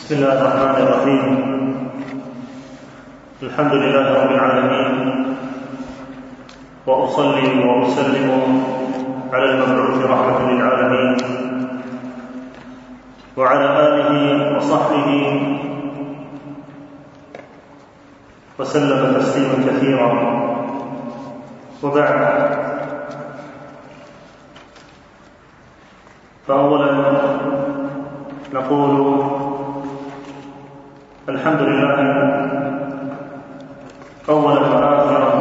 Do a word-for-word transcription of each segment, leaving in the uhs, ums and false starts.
بسم الله الرحمن الرحيم. الحمد لله رب العالمين، وأصلي وأسلم على المبعوث رحمة للعالمين وعلى آله وصحبه وسلم تسليما كثيرا، وبعد. فأولا نقول الحمد لله أولا وآخرا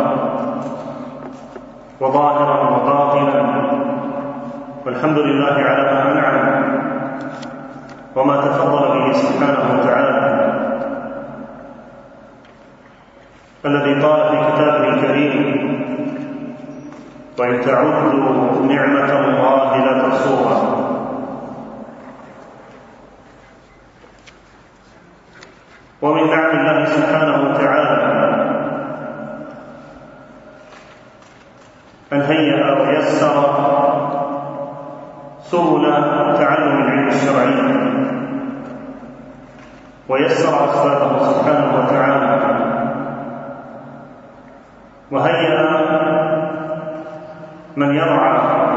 وظاهرا وباطنا، والحمد لله على ما أنعم وما تفضل به سبحانه وتعالى، الذي قال في كتابه الكريم: وإن تعدوا نعمة الله لا تحصوها. ومن نعم الله سبحانه وتعالى أن هيأ ويسر سبل تعلم العلم الشرعي، ويسر أسبابه سبحانه وتعالى، وهيأ من يرعى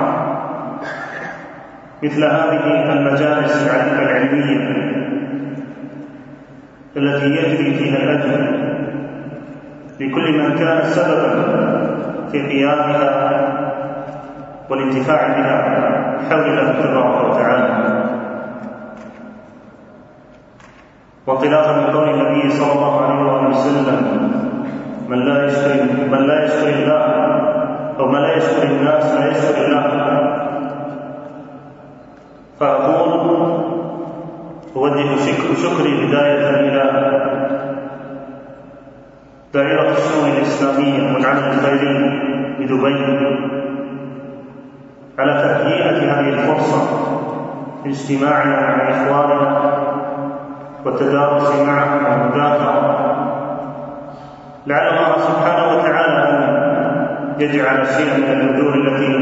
مثل هذه المجالس العلمية التي يجري فيها الأجر لكل من كان سببا في قيامها والانتفاع بها بحول الله تبارك وتعالى. وانطلاقا من قول النبي صلى الله عليه وسلم: من لا يشكر من لا يشكر الله أو من لا يشكر الناس لا يشكر الله. فأقول أوجه شكري بداية إلى دائرة الشؤون الإسلامية والعمل الخيري بدبي على تهيئة هذه الفرصة لاجتماعنا مع إخواننا والتدارس معهم والمذاكرة، لعل الله سبحانه وتعالى أن يجعل شيئا من البذور التي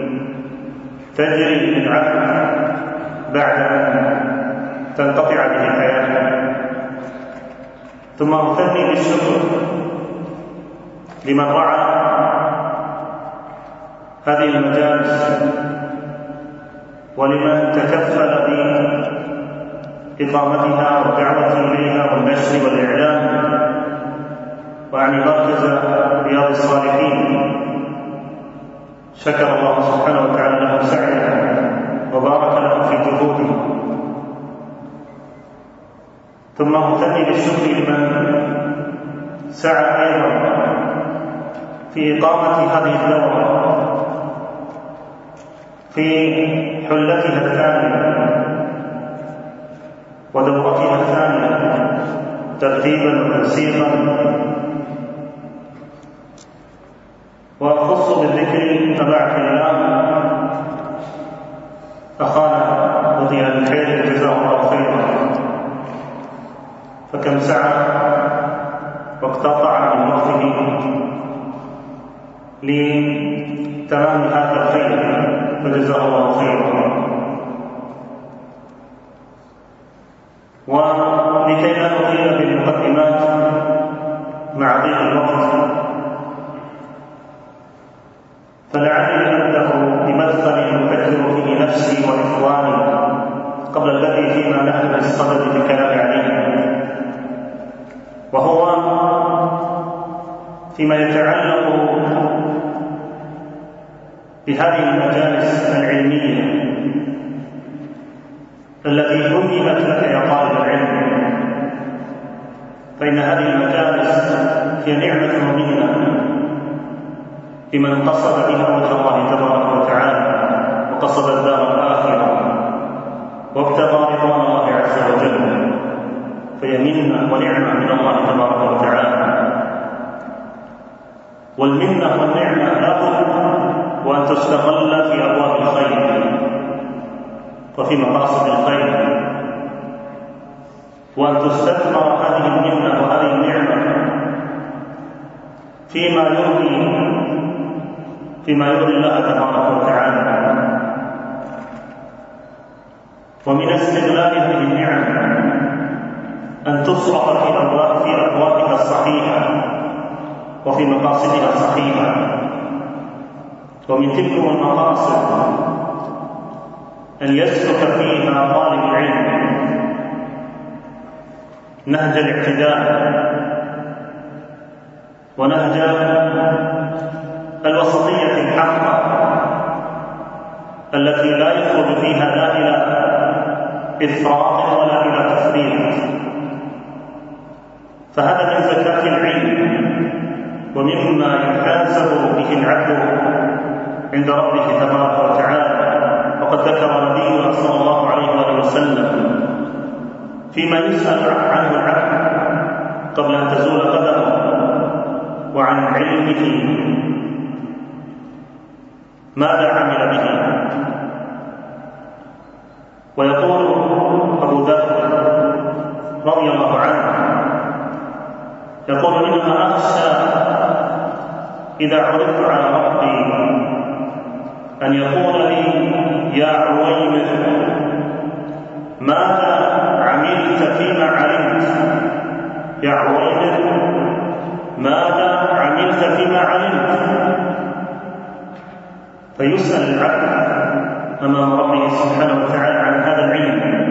تجري للعبد بعد أن تنقطع به حياته. ثم أثني بالشكر لمن رعى هذه المجالس ولمن تكفل بإقامتها والدعوة إليها والنشر والإعلام، وعني مركز رياض الصالحين، شكر الله سبحانه وتعالى له سعيه وبارك له في جهوده. ثم أثني بالشكر لمن سعى أيضا في إقامة هذه الدورة في حلتها الثانية ودورتها الثانية ترتيبا وتنسيقا. وأخص بالذكر تبعك الله أخانا رضي الخير جزاه الله خيرا، فكم سعى واقتطع من وقته لتمام هذا الخير، فجزاه الله خيرا. ولكي لا نطيل بالمقدمات مع ضيق الوقت، فلعلي أبدأ بمدخل أذكر فيه نفسي وإخواني قبل الذي فيما نحن بالصدد بالكلام عليه، وهو فيما يتعلق بهذه المجالس العلمية التي هيئت لك يا طالب العلم. فإن هذه المجالس هي نعمة مبينة لمن قصد بها وجه الله تبارك وتعالى وقصد الدار الآخرة وابتغى رضوان الله عز وجل، فهي منة ونعمة من الله تبارك وتعالى. والمنة والنعمة لابد وأن تستغل في أبواب الخير وفي مقاصد الخير، وأن تستثمر هذه المنة وهذه النعمة فيما يرضي فيما يرضي الله تبارك وتعالى. ومن استغلال هذه النعم تصرف في أبواب في أبوابها الصحيحة وفي مقاصدها الصحيحة. ومن تلك المقاصد أن يسلك فيها طالب العلم نهج الاعتدال ونهج الوسطية الحقة التي لا يخرج فيها لا إلى إفراط ولا إلى تفريط. فهذا من زكاة العلم ومما يحاسب به العبد عند ربه تبارك وتعالى. وقد ذكر نبينا صلى الله عليه وآله وسلم فيما يسأل عنه العبد قبل أن تزول قدمه وعن علمه ماذا عمل به. ويقول أبو ذر رضي الله عنه يقول إنما أخشى إذا عرضت على ربي أن يقول لي يا عويمر ماذا عملت فيما علمت، يا عويمر ماذا عملت فيما علمت. فيسأل العبد أمام ربه سبحانه وتعالى عن هذا العلم.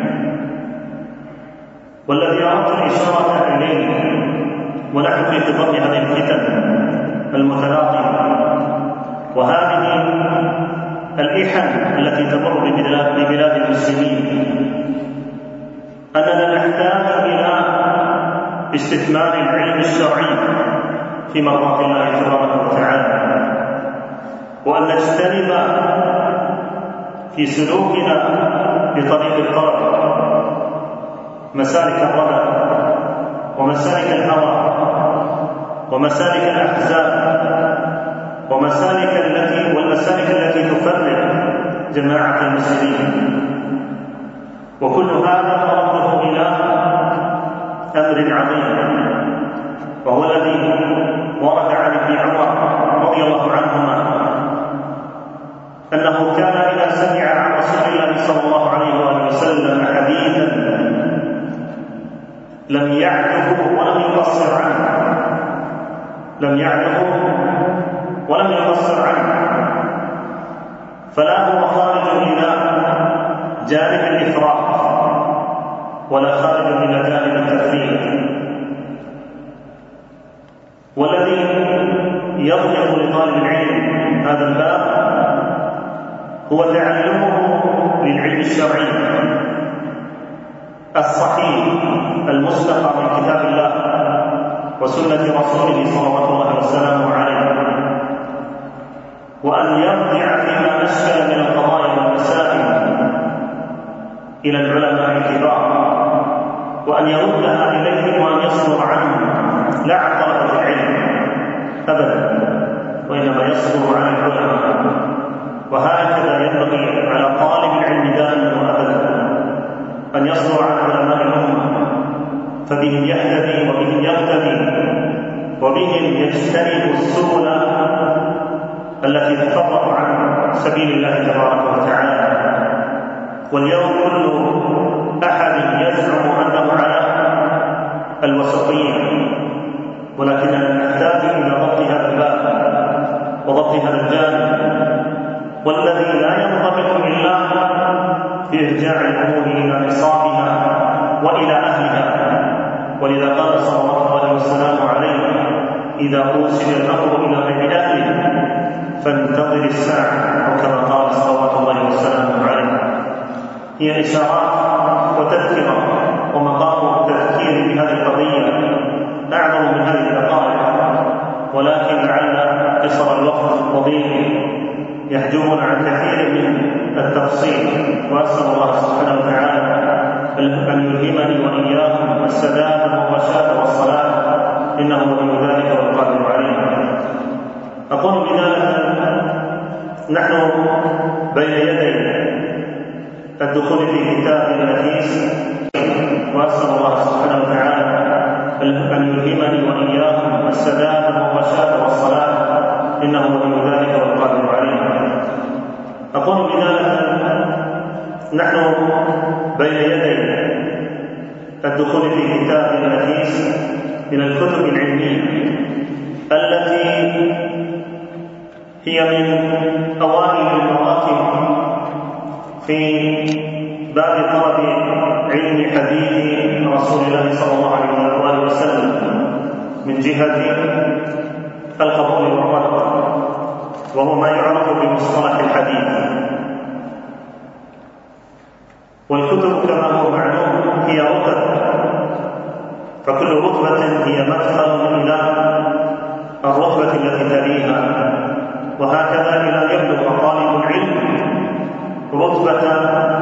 والذي أردت الإشارة إليه ونحن في خطاب هذه الفتن المتلاطمة وهذه الإحن التي تمر ببلاد المسلمين أننا نحتاج إلى استثمار العلم الشرعي في مرضاة الله تبارك وتعالى، وأن نجتنب في سلوكنا بطريق الطرق مسالك الردى ومسالك الهوى ومسالك الأحزاب ومسالك التي والمسالك التي تفرق جماعة المسلمين. وكل هذا مرده إلى أمر عظيم، وهو الذي ورد عن ابن عمر رضي الله عنهما أنه كان إذا سمع عن رسول الله صلى الله عليه وآله وسلم حديثا لم يعده ولم يقصر عنه لم يعده ولم يقصر عنه فلا هو خارج إلى جانب الإفراط ولا خارج إلى جانب التفريط. والذي يضمن لطالب العلم هذا الباب هو تعلمه للعلم الشرعي الصحيح المستقى من كتاب الله وسنة رسوله صلوات الله وسلامه عليه، وأن يرجع فيما أشكل من القضايا والمسائل إلى العلماء الكبار وأن يردها إليهم وأن يصدر عنهم لا عن طلبة العلم أبدا، وإنما يصدر عن العلماء. وهكذا ينبغي على طالب العلم دائما وأبدا أن يصدر عن علماء الأمة، فبهم يهتدي وبهم يقتدي وبهم يجتنب السبل التي تفرق عن سبيل الله تبارك وتعالى. واليوم كل أحد يزعم أنه على الوسطية، ولكننا نحتاج إلى ضبط هذا الباب وضبط هذا الجانب، والذي لا ينضبط إلا بإرجاع الأمور إلى نصابها وإلى أهلها. ولذا قال صلى الله عليه وسلم عليه إذا أوصل الأمر إلى غير أهله فانتظر الساعة، وكما قال صلوات الله وسلامه عليه. هي إشارات وتذكرة ومقام التذكير بهذه القضية أعظم من هذه الدقائق، ولكن لعل قصر الوقت وضيقه يحجبنا عن كثير من التفصيل. وأسأل الله سبحانه وتعالى أن يلهمني وإياكم السداد والرشاد والصلاة، إنه ولي ذلك والقادر عليه. أقول بذلك نحن بين يدي الدخول في كتاب الحديث، وأسأل الله سبحانه وتعالى أن يلهمني وإياكم السداد والرشاد والصلاة، إنه ولي ذلك والقادر عليه. أقول بذلك نحن بين يدي الدخول في كتاب نفيس من الكتب العلمية التي هي من أوائل المواكب في باب طلب علم حديث رسول الله صلى الله عليه وسلم من جهة القبول والرد، وهو ما يعرف بمصطلح الحديث. والكتب كما هو معلوم هي رتب، فكل رتبة هي مدخل إلى الرتبة التي تليها، وهكذا إلى أن يبلغ طالب العلم رتبة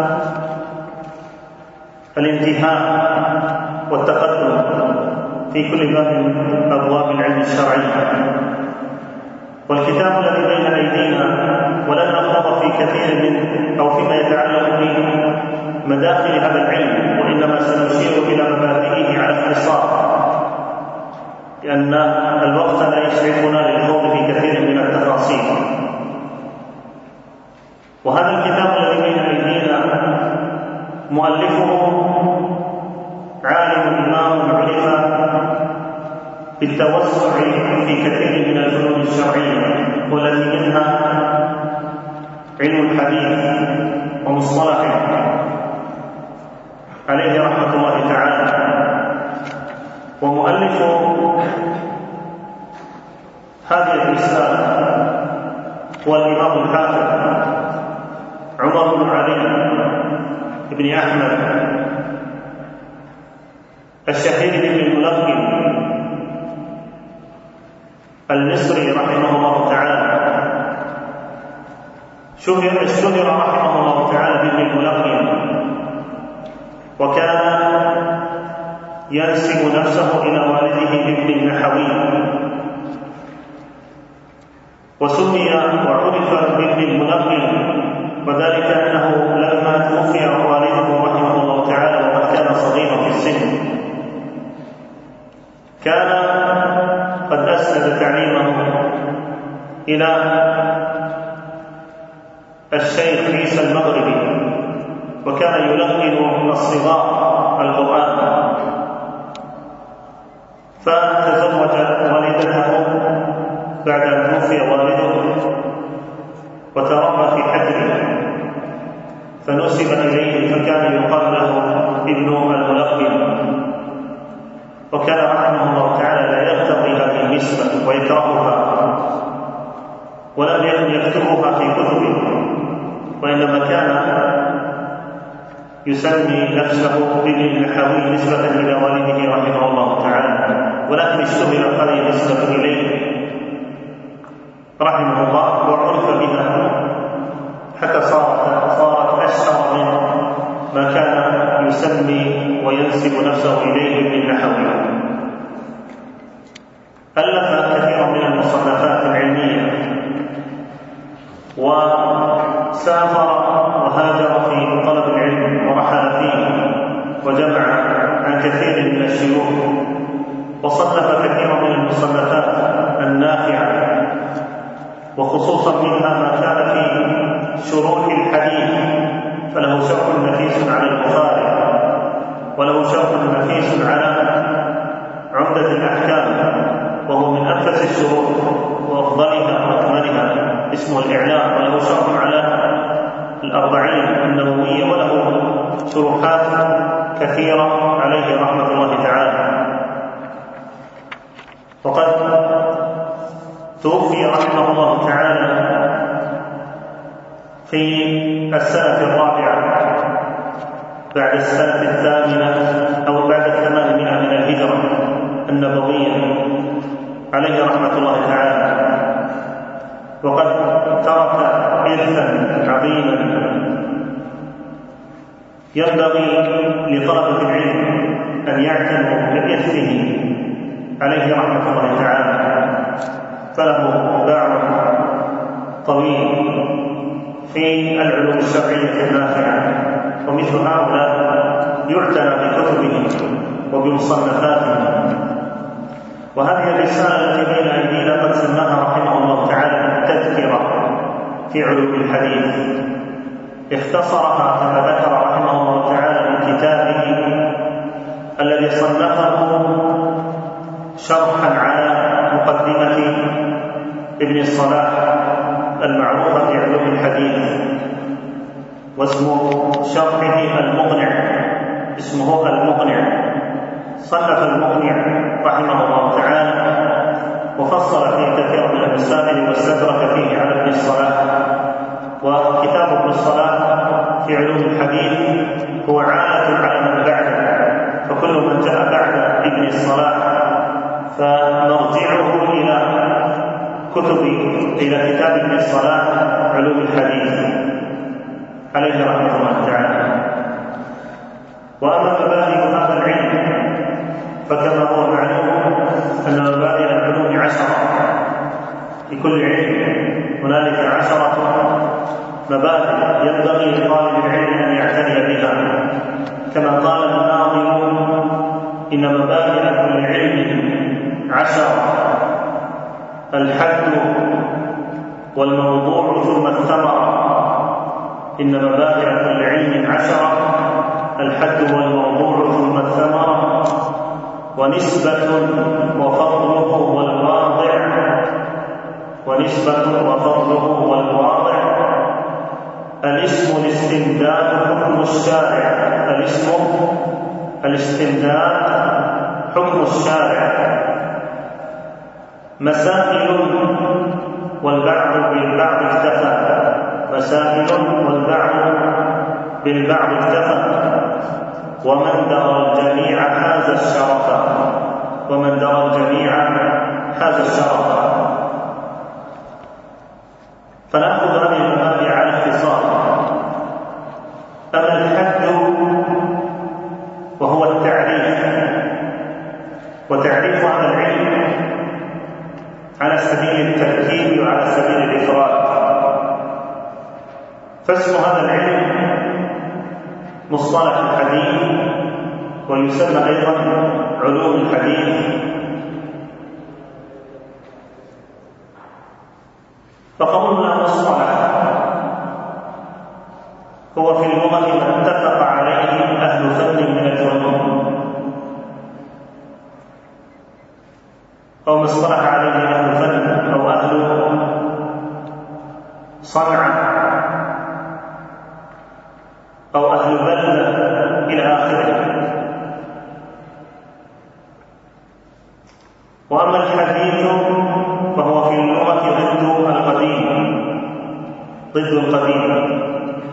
الانتهاء والتقدم في كل باب من أبواب العلم الشرعي. والكتاب الذي بين أيدينا ولن نخوض في كثير من أو فيما يتعلق بمداخل هذا العلم، وإنما سنشير إلى مبادئه على اختصار، لأن الوقت لا يسعفنا للخوض في كثير من التفاصيل. وهذا الكتاب الذي بين أيدينا مؤلفه عالم إمام عرف بالتوسع في كثير من الفنون الشرعية، والتي منها علم الحديث ومصطلحه عليه رحمة الله تعالى. ومؤلف هذه الرسالة هو الإمام الحافظ عمر بن علي بن أحمد الشهير بن الملقن المصري رحمه الله تعالى. شهر الشهر رحمه الله تعالى بابن الملقن، وكان ينسب نفسه إلى والده بابن النحوي، وسمي وعرف بابن الملقن وذلك أنه لما توفي والده رحمه الله تعالى وقد كان صغيرا في السن كان قد أسند تعليمه إلى الشيخ عيسى المغربي، وكان يلقن الصغار القرآن، فتزوج والدته بعد أن توفي والده وتربى في حجره فنسب إليه، فكان يقال له ابن الملقن. وكان رحمه الله تعالى لا يقتضي هذه النسبة ويكرهها، ولم يكن يكتبها في كتبه، وإنما كان يسمي نفسه بابن النحوي نسبة إلى والده رحمه الله تعالى، ولكن اشتهرت هذه النسبة إليه رحمه الله وعرف بها حتى صارت صارت أشهر من ما كان يسمي وينسب نفسه إليه ابن النحوي. ألف كثيرا من المصنفات العلمية، وسافر وهاجر في طلب العلم ورحل فيه، وجمع عن كثير من الشيوخ، وصنف كثيرا من المصنفات النافعة، وخصوصا منها ما كان في شروح الحديث، فله شرح نفيس على البخاري، وله شرح نفيس على عمدة الأحكام، وهو من أنفس الشروح وأفضلها وأكملها، اسمه الإعلام، وله شرح على الأربعين النووية، وله شروحات كثيرة عليه رحمة الله تعالى. وقد توفي رحمه الله تعالى في السنة الرابعة بعد السنة الثامنة أو بعد الثمانمائة من الهجرة النبوية عليه رحمة الله تعالى. وقد ترك إرثا عظيما ينبغي لطلبة العلم أن يعتنوا بإرثه عليه رحمة الله تعالى، فله باع طويل في العلوم الشرعية النافعة، ومثل هؤلاء يعتنى بكتبهم وبمصنفاتهم. وهذه الرسالة التي بين أيدينا قد سماها رحمه الله تعالى التذكرة في علوم الحديث، اختصرها كما ذكر رحمه الله تعالى من كتابه الذي صنفه شرحا على مقدمة ابن الصلاح المعروفة في علوم الحديث، واسمه شرحه المقنع، اسمه المقنع. صنف المقنع رحمه الله تعالى وفصل فيه كثير من المسائل واستدرك فيه على ابن الصلاح. وكتاب ابن الصلاح في علوم الحديث هو عالة على من بعده، فكل من جاء بعد ابن الصلاح فنرجعه إلى كتب إلى كتاب ابن الصلاح علوم الحديث عليه رحمه الله تعالى. وأما مبادئ هذا العلم فكما هو معلوم أن مبادئ العلوم عشرة، لكل علم هنالك عشرة مبادئ ينبغي لطالب العلم أن يعتني بها. كما قال الناظم: إن مبادئ كل علم عشرة، الحد والموضوع ثم الثمرة. إن مبادئ كل علم عشرة، الحد والموضوع ثم الثمرة، ونسبة وفضله والواضع، ونسبة وفضله والواضع. الاسم الاستمداد حكم الشارع، الاسم الاستمداد حكم الشارع. مسائل والبعض بالبعض اكتفى، مسائل والبعض بالبعض اكتفى. ومن درى الجميع حاز الشرف، ومن درى الجميع حاز الشرف. فنأخذ هذه المبادئ على اختصار. أما الحد وهو التعريف، وتعريف هذا العلم على سبيل الترتيب وعلى سبيل الإفراد. فاسم هذا العلم مصطلح الحديث، ويسمى أيضا علوم الحديث. فقولنا مصطلح هو في اللغة ما اتفق عليه أهل فن من العلوم، أو ما اصطلح عليه أهل فن أو أهل صنعة أو أهل بلدة إلى آخره. وأما الحديث فهو في اللغة ضد القديم، ضد القديم.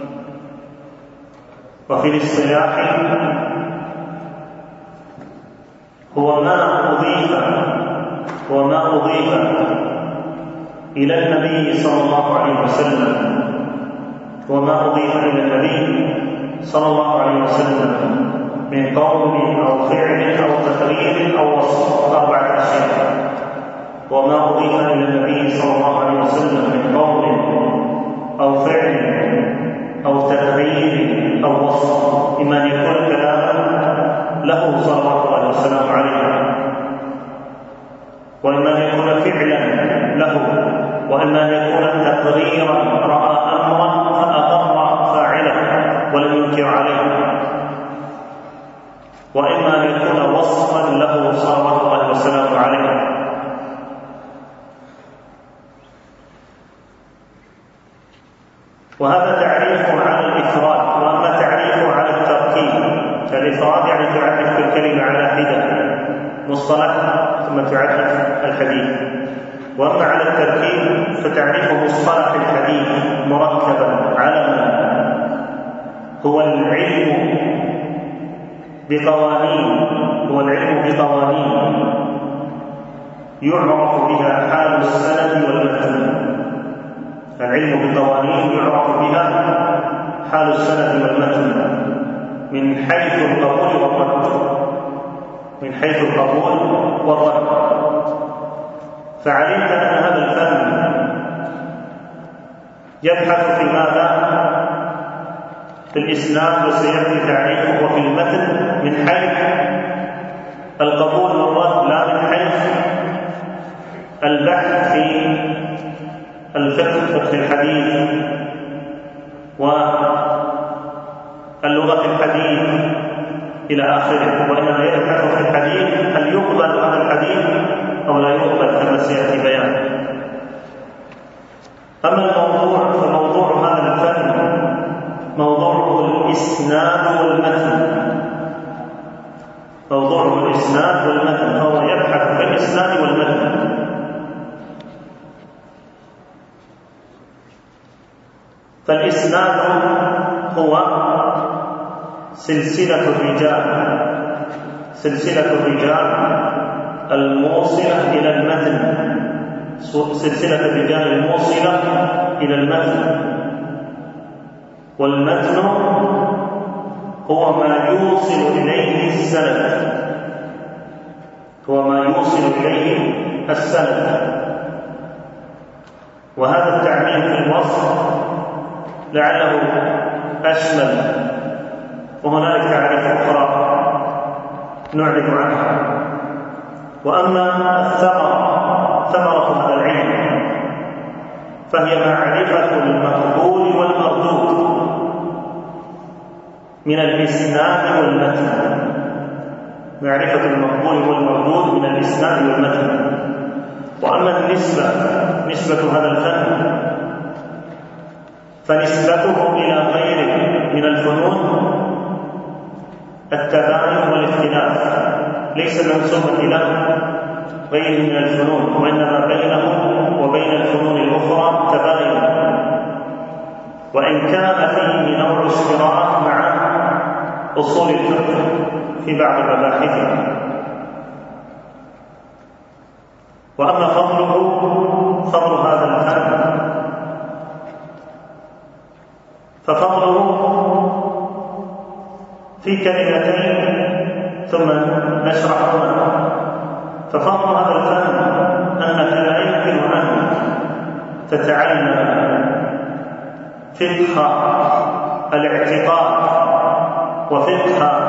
وفي الاصطلاح هو ما أضيف وما أضيف إلى النبي صلى الله عليه وسلم، وما أضيف إلى النبي صلى الله عليه وسلم من قول أو فعل أو تقرير أو وصف، أربعة أشياء. وما أضيف إلى النبي صلى الله عليه وسلم من قول أو فعل أو تقرير أو وصف، إما أن يكون كلاما له صلوات الله وسلامه عليه، وإما أن يكون فعلا له، وإما أن يكون تقريرا رأى أمرا فأقر فاعله ولم ينكر عليه، وإما أن يكون وصفا له صلوات الله وسلامه عليه. وهذا تعريفه على الإفراد. وأما تعريفه على التركيب، الإفراد يعني تعرف الكلمة على حدة مصطلح ثم تعرف الحديث. وأما على التركيب فتعريف مصطلح الحديث مركبا علما هو العلم بقوانين، هو العلم بقوانين يعرف بها حال السند والمتن. العلم بقوانين يعرف بها حال السند والمتن من حيث القبول والرد، من حيث القبول والرد. فعلمت أن هذا الفن يبحث في ماذا؟ في الإسناد، وسيأتي تعريفه وفي المتن من حيث القبول والرد، لا من حيث البحث في الفقه، فقه الحديث واللغة الحديث إلى آخره. وإنما موضوعه الإسناد والمتن، فهو يبحث في الإسناد والمتن. فالإسناد هو سلسلة الرجال سلسلة الرجال الموصلة إلى المتن سلسلة الرجال الموصلة إلى المتن. والمتن هو ما يوصل إليه السند هو ما يوصل إليه السند وهذا التعميم في الوصف لعله أشمل، وهنالك تعريف أخرى نعرف عنها. وأما الثمرة ثمرة هذا العلم فهي معرفة المقبول والمردود من الإسناد والمتن معرفة المقبول والمردود من الإسناد والمتن. وأما النسبة نسبة هذا الفن فنسبته إلى غيره من الفنون التباين والاختلاف، ليس منسوبا إلى غيره من الفنون، وإنما بينه وبين الفنون الأخرى تباين، وإن كان فيه نوع اشتراك مع أصول الفقه في بعض مباحثه. وأما فضله فضل هذا الفن ففضله في كلمتين ثم نشرحهما. ففضل هذا الفن أنك لا يمكن أن تتعلم فقه الاعتقاد وفقه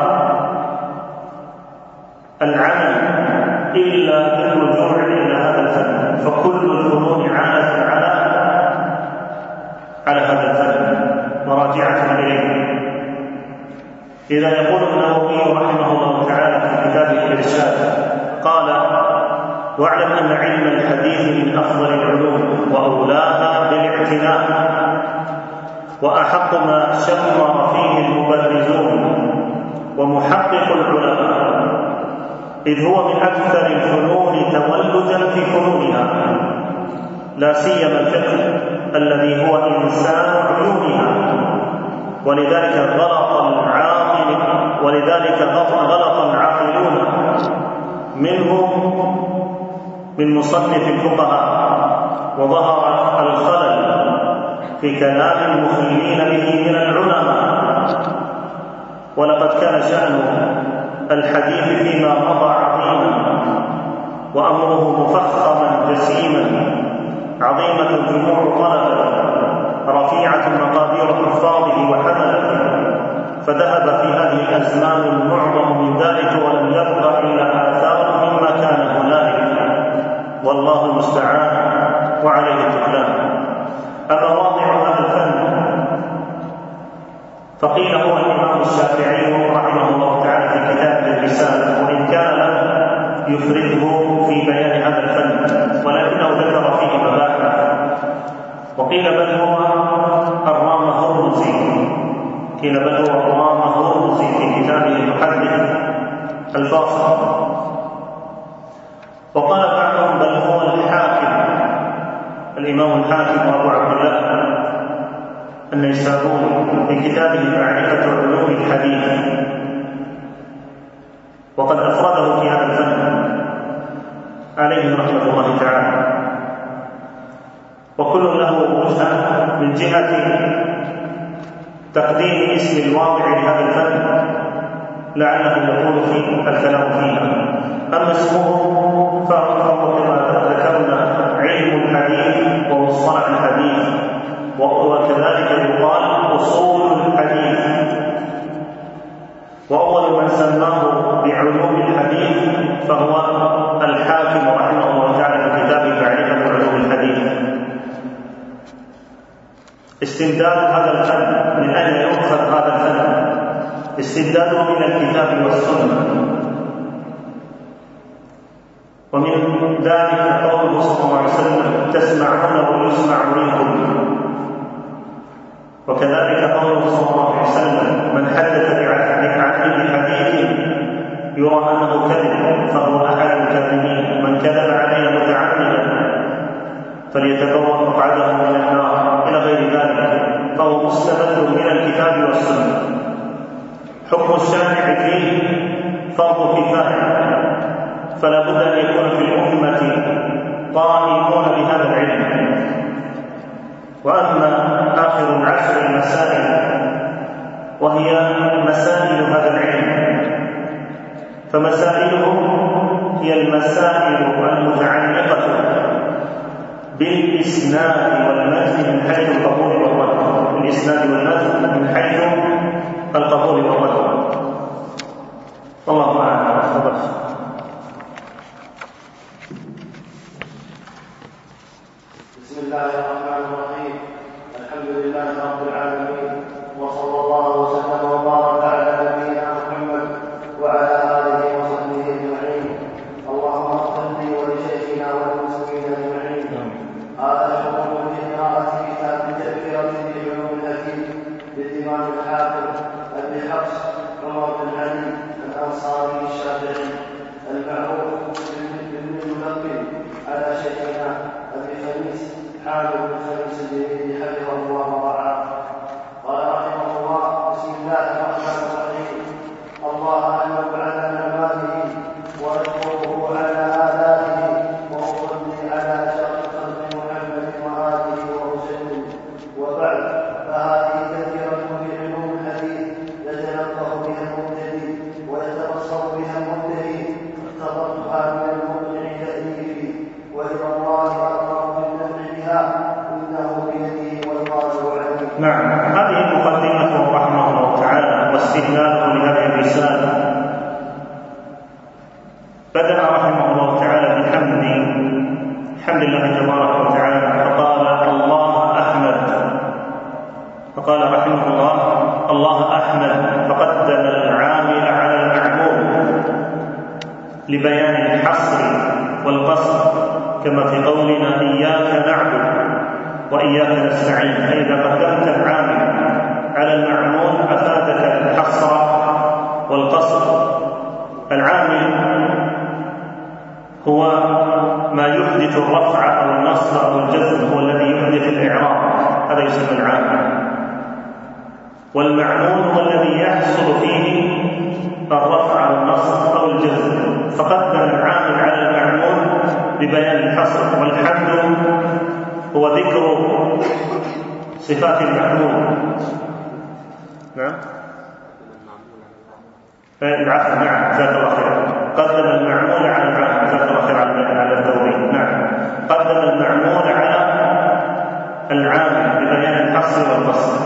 العمل إلا بالرجوع إلى هذا الفن، فكل الفنون عانت على على هذا الفن مراجعة إليه. إذا يقول النووي رحمه الله تعالى في كتابه الإرشاد قال: واعلم أن علم الحديث من أفضل العلوم وأولاها بالاعتناء، وأحق ما شمر فيه المبرزون ومحقق العلماء، إذ هو من أكثر الفنون تولدا في فنونها، لا سيما الفقه الذي هو إنسان عيونها. ولذلك غلط العاقل ولذلك غلط العاقلون منهم من مصنف الفقهاء، وظهر الخلل في كلام المخلين به من العلماء. ولقد كان شأن الحديث فيما مضى عظيما، وأمره مفخما جسيما، عظيمة الجموع طلبة، رفيعة مقادير حفاظه وحملته، فذهب في هذه الأزمان المعظم من ذلك ولم يبق إلا آثار مما كان هنالك، والله المستعان وعليه التكلان. أما واضع هذا الفن فقيل هو الإمام الشافعي رحمه الله تعالى في كتابه الرسالة، وإن كان لم يفرده في بيان هذا الفن ولكنه ذكر فيه مباحث. وقيل بل هو الرام هرمزي قيل بل هو الرام هرمزي في كتابه المحدث الفاصل. وقال بعضهم بل هو الحاكم الإمام الحاكم أبو عبد الله النيسابوري في كتابه معرفة علوم الحديث، وقد أفرده في هذا الفن عليه رحمة الله تعالى. وكل له وجهة من جهة تقديم اسم الواضع لهذا الفن لعله يقول في الكلام فيها. أما اسمه فهو كما ذكرنا علم الحديث ومصطلح الحديث، وكذلك يقال أصول الحديث. وأول من سماه بعلوم الحديث فهو الحاكم رحمه الله تعالى في كتابه معرفة علوم الحديث. استمداد هذا الفن من أين يؤخذ هذا الفن؟ استمداده من الكتاب والسنة، ومن ذلك قوله صلى الله عليه وسلم: تسمعون ويسمع منكم. وكذلك قوله صلى الله عليه وسلم: من حدث بحديث يرى أنه كذب فهو أحد الكاذبين. من كذب علي متعمدا فليتبوأ مقعده من النار إلى غير ذلك، فهو مستمد من الكتاب والسنة. حكم الشارع فيه فرض كفاية، فلا بد أن يكون في الأمة قائمون بهذا العلم. وأما آخر العشر المسائل وهي مسائل هذا العلم، فمسائله هي المسائل المتعلقة بالإسناد والمتن من حيث القبول والرد، الإسناد والمتن من حيث القبول والرد. والله أعلم. تفضل. بسم الله الرحمن الرحيم. الحمد لله رب العالمين، وصلى الله وسلم وبارك على نبينا محمد وعلى آله وصحبه أجمعين. اللهم اغفر لي ولشيخنا وللمسلمين أجمعين. هذا حكم في قراءة كتاب تذكرة بعلوم الحديث للإمام الحافظ أبي حفص عمر بن علي الأنصاري الشافعي المعروف بالملقب على شيخنا أبي خميس حامد بن خميس الجليل حفظه الله ورعاه. قال رحمه الله: بسم الله الرحمن الرحيم. الله أحمد على نعماته وأشكره على آلائه، وأصلي على أشرف خلق محمد وآله وأسلم. وبعد، فهذه تذكرة بعلوم الحديث يتنبه بها المبتدئ ويتبصر بها المبتدئ، اختبرتها من المقنع تأليفي، وإلى الله أقرب بالنفع بها، إنه بيده والقادر عليه. نعم، هذه مقدمة رحمه الله تعالى واستهلاله لهذه الرسالة. بدأ رحمه الله تعالى بحمد حمد الله تبارك وتعالى، فقال الله أحمد، فقال رحمه الله: الله أحمد، فقدم العامل على المعمول لبيان الحصر والقصر، كما في قولنا إياك نعبد وإياك نستعين. فإذا قدمت العامل على المعمول أفادك الحصر والقصر. العامل هو ما يحدث الرفع أو النصب أو الجزم، هو الذي يحدث الإعراب، هذا يسمى العامل. والمعمول هو الذي يحصل فيه الرفع أو النصب أو الجزم، فقدم العامل على المعمول ببيان الحصر. والحمد هو ذكر صفات المعمول. نعم العفو، نعم، جزاك الله خير. قدم المعمول على العامل، جزاك الله خير على التوضيح. نعم، قدم المعمول على العامل ببيان الحصر والقصر.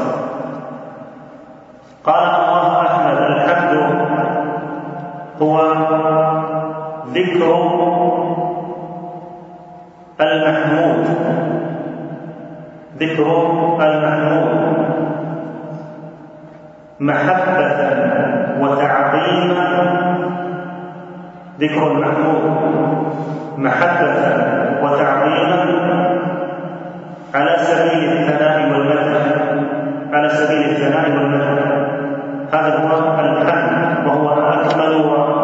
قال الله أحمد: الحمد هو ذكر المحمود، ذكر المحمود محبة وتعظيما. ذكر المحمود محبة وتعظيما على سبيل الثناء والمدح، على سبيل الثناء والمدح. هذا هو الحمد، وهو أكمل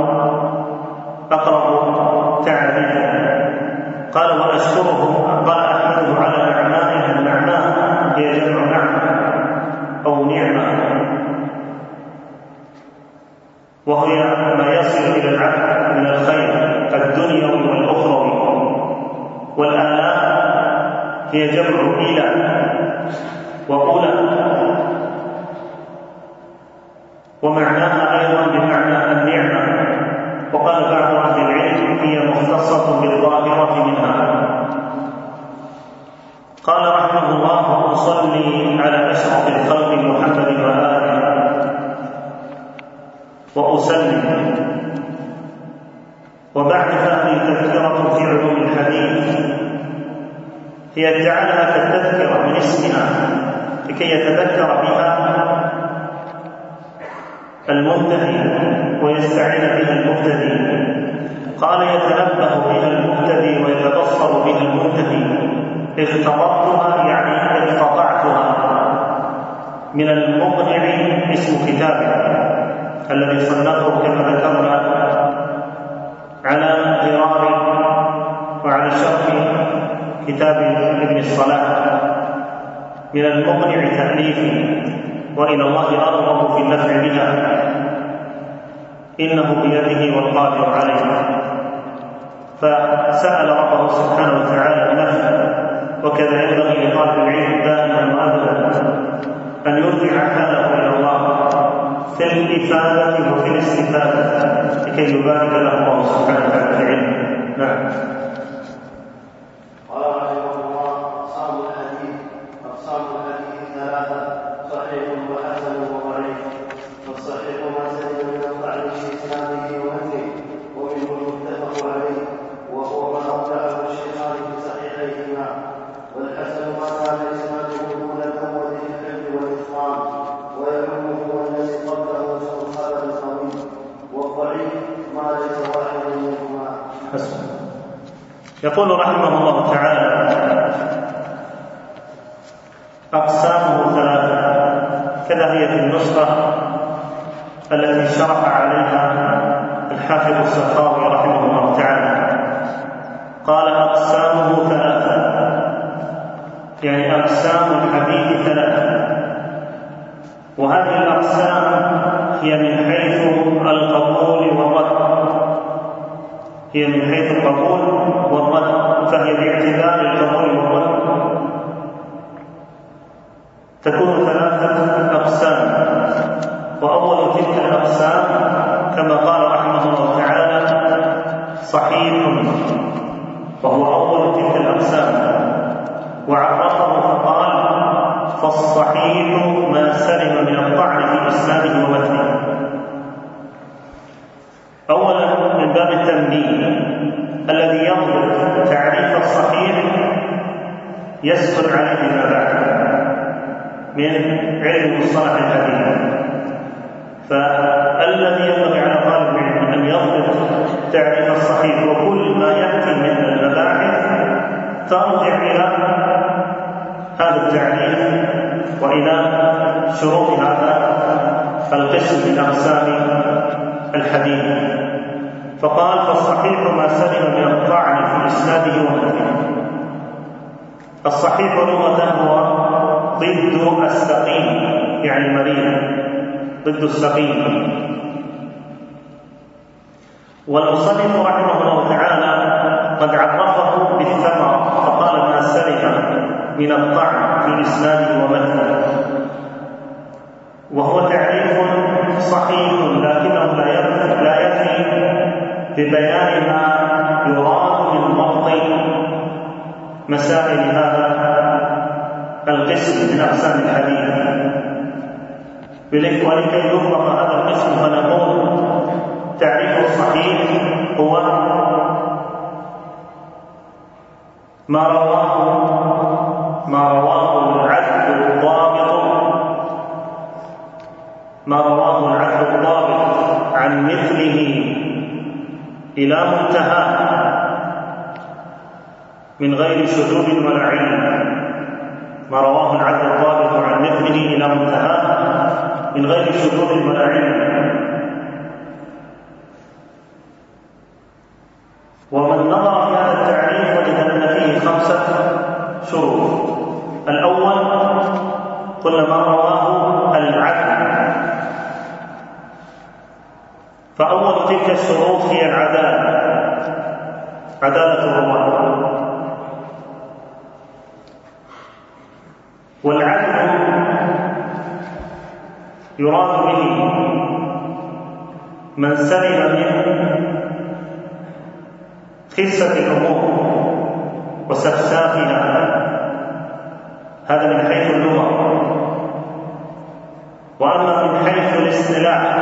وأقرب تعريفا. قال: وأشكره، قال أحمده على نعمائه. النعماء هي جمع نعمة أو نعمة، وهي ما يصل إلى العبد من الخير الدنيوي والأخروي. والآلاء هي جمع إلى وأولى، ومعناها أيضا بمعنى النعمة. وقال بعض أهل العلم: هي مختصة بالظاهرة منها. قال رحمه الله: وأصلي على أشرف الخلق محمد وآله وأسلم. وبعد هذه تذكرة في علوم الحديث، هي جعلها كالتذكرة من اسمها لكي يتذكر بها المنتهي ويستعين بها المبتدئ. قال: يتنبه بها المبتدئ ويتبصر بها المنتهي. اختبرتها يعني اقتطعتها من المقنع اسم كتابه الذي صنفه كما ذكرنا كتاب ابن الصلاح من المقنع تأليفه وإلى الله أرغب في النفع بها، إنه بيده والقادر عليه. فسأل ربه سبحانه وتعالى النفع، وكذا ينبغي لطالب العلم دائما وأبدا أن يرجع حاله إلى الله في الإفادة وفي الاستفادة لكي يبارك له الله سبحانه وتعالى في علمه. نعم. قال رحمه الله: أقسام الحديث أقسام الحديث ثلاثة: صحيح وحسن وضعيف. والصحيح ما سلم من الطعن في إسناده ومتنه ومنه المتفق عليه وهو ما أبدعه الشيخان في صحيحيهما. والحسن ما كان إسناده دون الأول الحفظ والإتقان ويعمه الذي قبله سوء الخبر القوي. والضعيف ما ليس واحدا منهما. حسن. يقول رحمه الله تعالى: أقسامه ثلاثة. كذا هي في النسخة التي شرح عليها الحافظ السخاوي رحمه الله تعالى. قال: أقسامه ثلاثة، يعني أقسام الحديث ثلاثة. وهذه الأقسام هي من حيث القبول والرد، هي من حيث القبول والرد، فهي باعتبار القبول والرد تكون ثلاثة أقسام. وأول تلك الأقسام كما قال رحمه الله تعالى: صحيح، وهو أول تلك الأقسام. وعرفه فقال: فالصحيح ما سلم من الطعن في إسناده ومتنه. أولا من باب التنبيه، الذي ينظر تعريف الصحيح يسهل عليه ما بعد من علم مصطلح الحديث. فالذي ينبغي على طالب العلم أن يضبط تعريف الصحيح، وكل ما يأتي من المباحث ترجع إلى هذا التعريف وإلى شروط هذا القسم من أقسام الحديث. فقال: فالصحيح ما سلم من الطعن في إسناده ومتنه. الصحيح لغة هو ضد السقيم، يعني المريض، ضد السقيم. والمصنف رحمه الله تعالى قد عرفه بالثمرة فقال: ما سلم من الطعن في إسناده ومتنه. وهو تعريف صحيح، لكنه لا يكفي ببيان ما يراد من ضبط مسائل هذا القسم من أقسام الحديث. ولكي يطلق هذا القسم فنقول: تعريف الصحيح هو ما رواه ما رواه العدل الضابط ما رواه العدل الضابط عن مثله إلى منتهى من غير شذوذ ولا علم. ما رواه العدل الضابط عن مثله إلى منتهى من غير شذوذ ولا علم. ومن نظر في هذا التعريف وجد أن فيه خمسة شروط. الأول: كل ما رواه العدل. فأول تلك الشروط هي العدالة، عدالة الرواة. والعدل يراد به من سلم من خسة الأمور وسفسافها، هذا من حيث اللغة. وأما من حيث الاصطلاح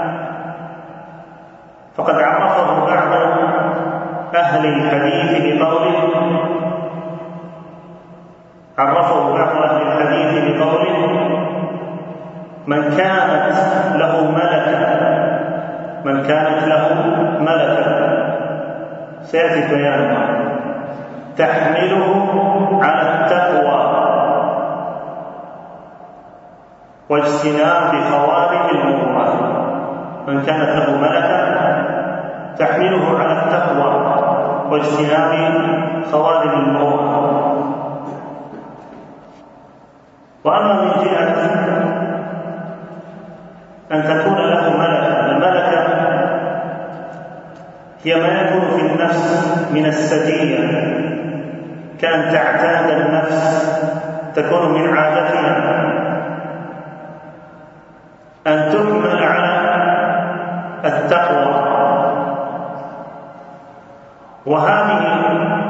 فقد عرفه بعض أهل الحديث بقوله عرفه بعض أهل الحديث بقوله: من كانت له ملكة من كانت له ملكة سيأتي بيانها تحمله على التقوى واجتناب خوارج المروءة. من كانت له ملكة تحمله على التقوى واجتناب خوارج المروءة. وأما من جهة أن تكون له ملكة، الملكة هي ما يكون في النفس من السجية، كأن تعتاد النفس، تكون من عادتها أن تحمل على التقوى. وهذه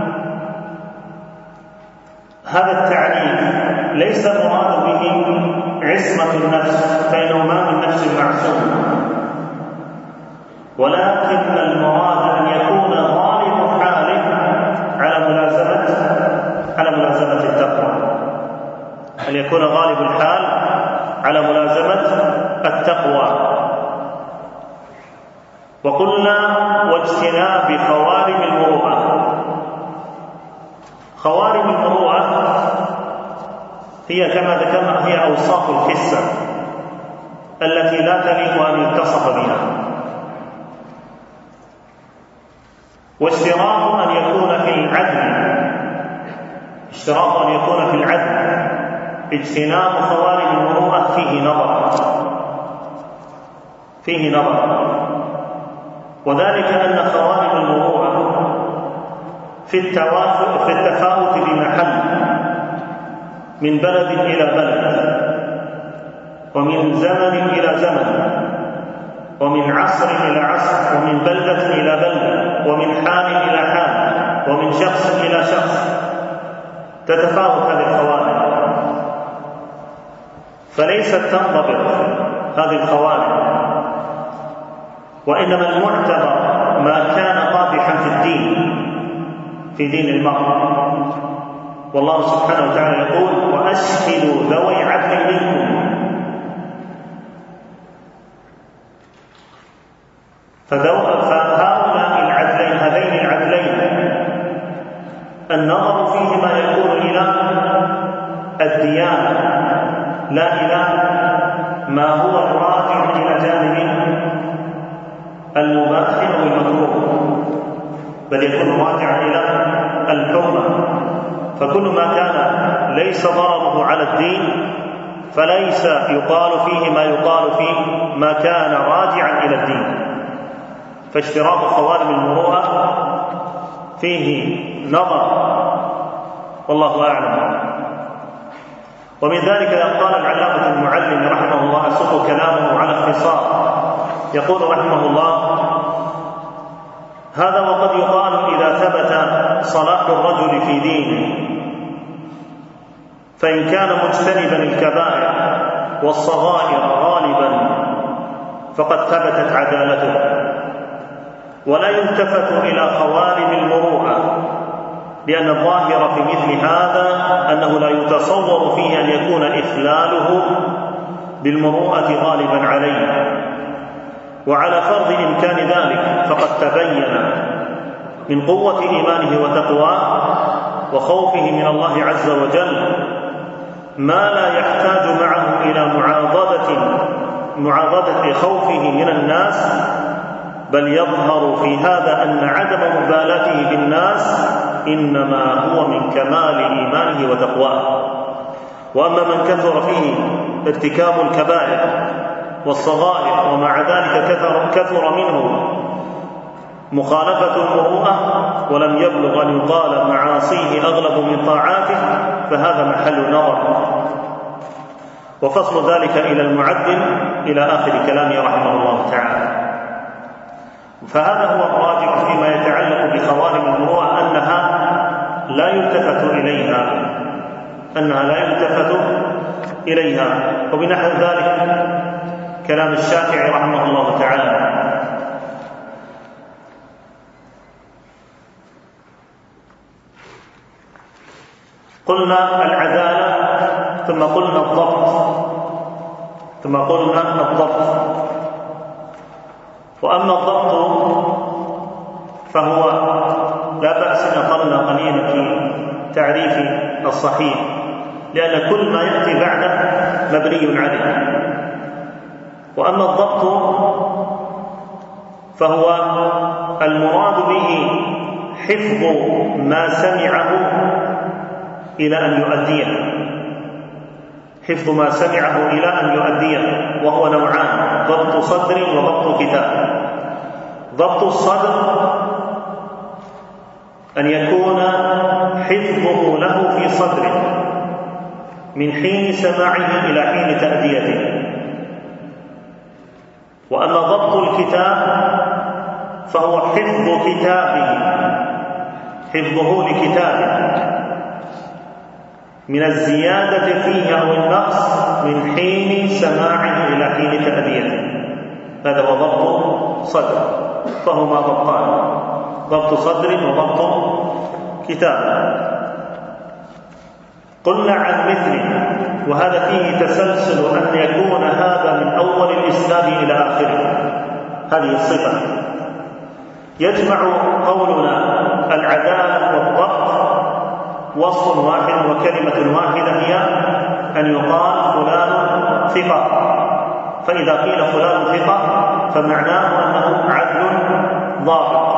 هذا التعريف ليس المراد به عصمة النفس، فإنه ما من نفس معصومة، ولكن المراد أن يكون غالب حاله على ملازمة على ملازمة التقوى، أن يكون غالب الحال على ملازمة التقوى. وقلنا واجتناب خوارم المروءة. خوارم المروءة هي كما ذكرنا هي أوصاف الخسة التي لا تليق أن يتصف بها، واشتراط أن يكون في العدل اشتراط أن يكون في العدل اجتناب خوارم المروءة فيه نظر فيه نظر وذلك أن خوارم المروءة في التوافق في التفاوت بمحل، من بلد إلى بلد، ومن زمن إلى زمن، ومن عصر إلى عصر، ومن بلدة إلى بلدة، ومن حال إلى حال، ومن شخص إلى شخص، تتفاوت هذه الخوارم، فليست تنضبط هذه الخوارم، وإنما المعتبر ما كان قادحا في الدين، في دين المرء. والله سبحانه وتعالى يقول: وأشهدوا ذوي عدل منكم. فهؤلاء العدلين هذين العدلين النظر فيهما يكون إلى الديانة لا إلى ما هو الراجع إلى جانب المباح أو المكروه، بل يكون راجعا إلى الحرمة. فكل ما كان ليس ضرره على الدين فليس يقال فيه ما يقال فيه ما كان راجعا إلى الدين. فاشتراط خوارم المروءة فيه نظر، والله أعلم. ومن ذلك قال العلامة المعلم رحمه الله، أسوق كلامه على اختصار، يقول رحمه الله: هذا وقد يقال إذا ثبت صلاح الرجل في دينه فإن كان مجتنبا الكبائر والصغائر غالبا فقد ثبتت عدالته، ولا يلتفت إلى خوارم المروءة، لأن الظاهر في مثل هذا أنه لا يتصور فيه أن يكون إخلاله بالمروءة غالبا عليه. وعلى فرض إمكان ذلك فقد تبين من قوة إيمانه وتقواه وخوفه من الله عز وجل ما لا يحتاج معه إلى معاضدة معاضدة خوفه من الناس، بل يظهر في هذا أن عدم مبالاته بالناس إنما هو من كمال إيمانه وتقواه. وأما من كثر فيه ارتكاب الكبائر والصغائر ومع ذلك كثر, كثر منه مخالفة المروءة ولم يبلغ أن يقال معاصيه أغلب من طاعاته، فهذا محل نظر. وفصل ذلك إلى المعدل إلى آخر كلامه رحمه الله تعالى. فهذا هو الراجح فيما يتعلق بخوارم المروءة، أنها لا يلتفت إليها أنها لا يلتفت إليها وبنحو ذلك كلام الشافعي رحمه الله تعالى. قلنا العدالة ثم قلنا الضبط ثم قلنا الضبط وأما الضبط فهو لا بأس أن قلنا قليلا في تعريف الصحيح، لأن كل ما يأتي بعده مبني عليه. وأما الضبط فهو المراد به حفظ ما سمعه إلى أن يؤديه، حفظ ما سمعه إلى أن يؤديه، وهو نوعان: ضبط صدر وضبط كتاب. ضبط الصدر أن يكون حفظه له في صدره من حين سماعه إلى حين تأديته. وأما ضبط الكتاب فهو حفظ كتابه، حفظه لكتابه من الزيادة فيه أو النقص من حين سماعه إلى حين تأديته. هذا هو ضبط صدر، فهما ضبطان: ضبط صدر وضبط كتاب. قلنا عن مثله، وهذا فيه تسلسل أن يكون هذا من أول الإسلام إلى آخره، هذه الصفة. يجمع قولنا العدالة والضبط وصف واحد وكلمة واحدة، هي أن يقال فلان ثقة. فإذا قيل فلان ثقة فمعناه أنه عدل ضابط.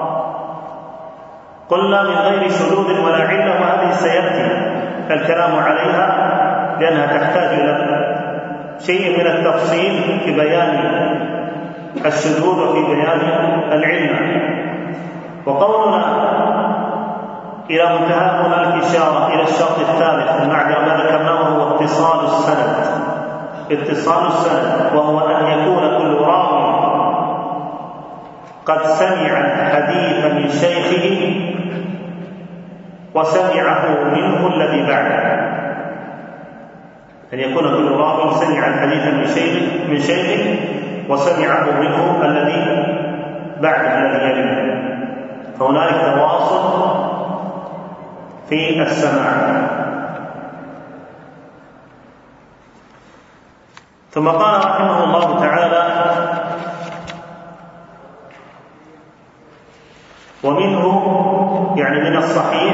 قلنا من غير شذوذ ولا علة، وهذه سيأتي الكلام عليها لأنها تحتاج إلى شيء من التفصيل في بيان الشذوذ وفي بيان العلة. وقولنا إلى منتهى هنا الإشارة إلى الشرط الثالث بعد ما ذكرناه، هو اتصال السند. اتصال السند وهو أن يكون كل راوي قد سمع الحديث من شيخه وسمعه منه الذي بعده. أن يكون كل راوي سمع الحديث من شيخه من شيخه وسمعه منه الذي بعده الذي يليه، فهنالك تواصل في السماع. ثم قال رحمه الله تعالى: ومنه، يعني من الصحيح،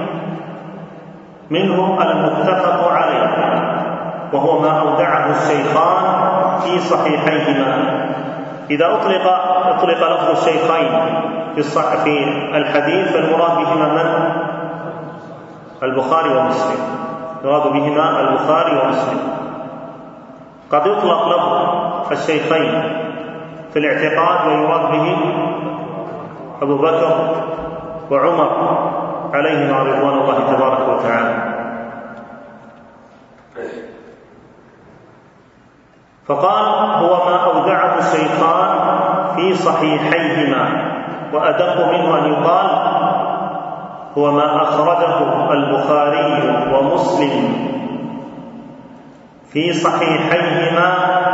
منه المتفق عليه، وهو ما أودعه الشيخان في صحيحيهما. إذا أطلق أطلق لفظ الشيخين في الحديث فالمراد بهما من؟ البخاري ومسلم. المراد بهما البخاري ومسلم. قد يطلق لفظ الشيخين في الاعتقاد ويراد به أبو بكر وعمر عليهما رضوان الله تبارك وتعالى. فقال: هو ما أودعه الشيخان في صحيحيهما. وأدق منه أن يقال: هو ما أخرجه البخاري ومسلم في صحيحيهما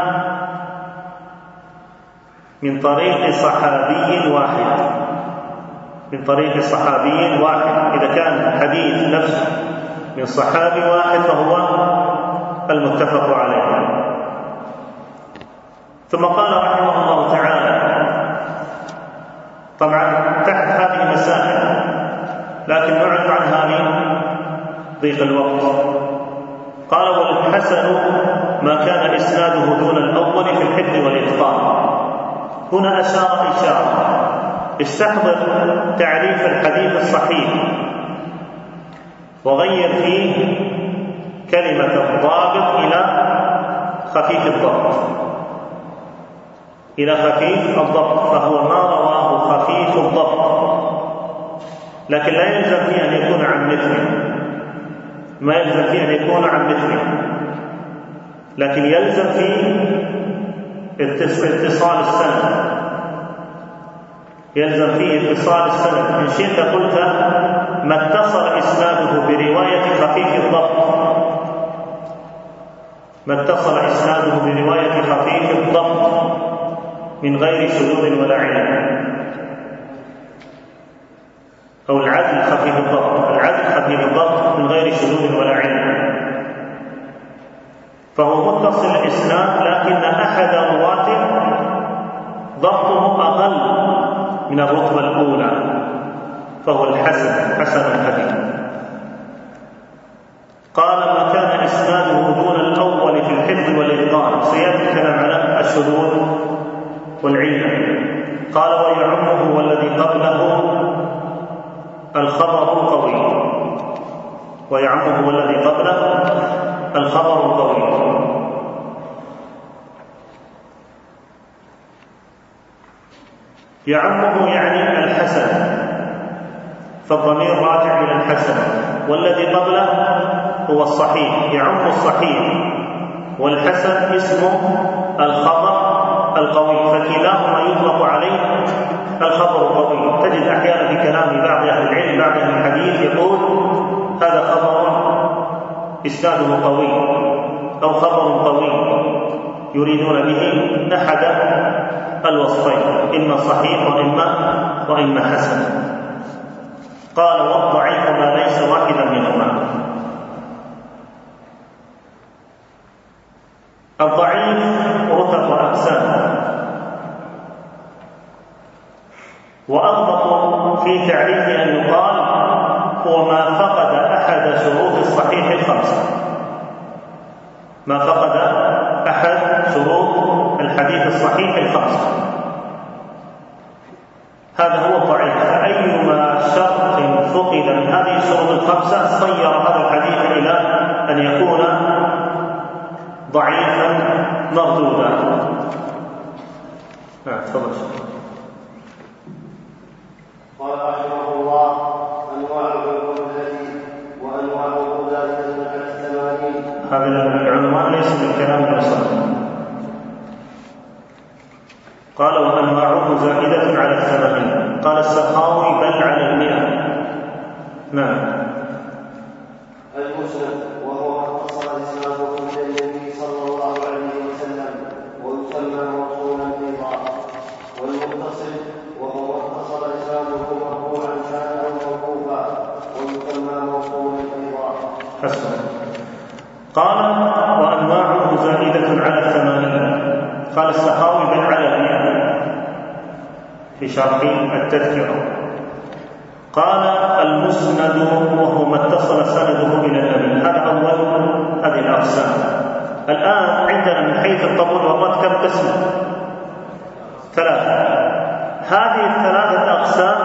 من طريق صحابي واحد، من طريق صحابي واحد. إذا كان الحديث نفسه من صحابي واحد فهو المتفق عليه. ثم قال رحمه الله تعالى، طبعا تحت هذه مسائل لكن نعرض عنها من ضيق الوقت. قال: والحسن ما كان إسناده دون الأول في الحفظ والإتقان. هنا أشار إشارة، استحضر تعريف الحديث الصحيح وغير فيه كلمة الضابط إلى خفيف الضبط، إلى خفيف الضبط، فهو ما رواه خفيف الضبط، لكن لا يلزم فيه أن يكون عن مثله، ما يلزم فيه أن يكون عن مثله، لكن يلزم فيه اتصال السند، يلزم فيه اتصال السند. إن شئت قلت ما اتصل إسناده برواية خفيف الضبط، ما اتصل إسناده برواية خفيف الضبط من غير شذوذ ولا علة، أو العدل خفيف الضبط، العدل خفيف الضبط من غير شذوذ ولا علة، فهو متصل الإسناد لكن أحد رواته ضبطه أقل من الرتبة الأولى، فهو الحسن، حسن الحديث. قال: ما كان إسناده دون الأول في الحفظ والإتقان. سيأتي الكلام على الشذوذ والعلة. قال: ويعمه والذي قبله الخبر قوي، ويعمه والذي قبله الخبر القوي. يعمه يعني الحسن، فالضمير راجع إلى الحسن، والذي قبله هو الصحيح، يعم الصحيح، والحسن اسمه الخبر القوي، فكلاهما يطلق عليه الخبر القوي. تجد أحيانا في كلام بعض أهل العلم بعض أهل الحديث يقول هذا خبر إسناده قوي أو خبر قوي، يريدون به أحد الوصفين، إما صحيح وإما وإما حسن. قال والضعيف ما ليس واحدا منهما. الضعيف رتب وأقسام، وأضبط في تعريفه أن يقال هو ما فقد أحد شروط الصحيح الخمسة، ما فقد أحد شروط الحديث الصحيح الخمسة، هذا هو الضعيف. فأيما شرط فقد من هذه الشروط الخمسة صير هذا الحديث إلى أن يكون ضعيفا مردودا. نعم تفضل. قال رحمه الله: أنواع العلوم الحديث وأنواع زائدة على الثمانين. هذا العنوان ليس من كلام المصنف. قال وأنواعه زائدة على الثمانين. قال السخاوي بل على المئة. نعم. المسند وهو ما اتصل إسناده إلى النبي صلى الله عليه وسلم ويسمى موصولا أيضا. والمتصل وهو ما اتصل إسناده مرفوعا كان أو موقوفا ويسمى موصولا أيضا. حسن. قال وأنواعه زائدة على الثمانين. قال السخاوي بل على المئة في شرح التذكرة. قال المسند وهو ما اتصل سنده إلى النبي. هذا أول هذه الأقسام. الآن عندنا من حيث القبول والرد كم قسم؟ ثلاثة. هذه الثلاثة أقسام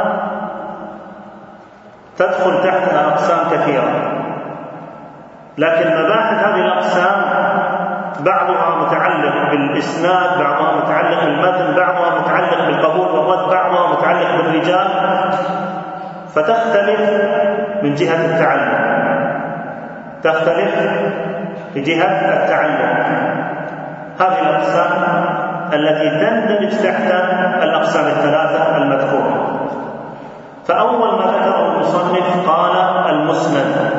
تدخل تحتها أقسام كثيرة، لكن مباحث هذه الأقسام بعضها متعلق بالإسناد، بعضها متعلق بالمتن، بعضها متعلق بالقبول والرد، بعضها متعلق بالرجال، فتختلف من جهة التعلق، تختلف بجهة التعلق. هذه الأقسام التي تندرج تحت الأقسام الثلاثة المذكورة. فأول ما ذكره المصنف قال المسند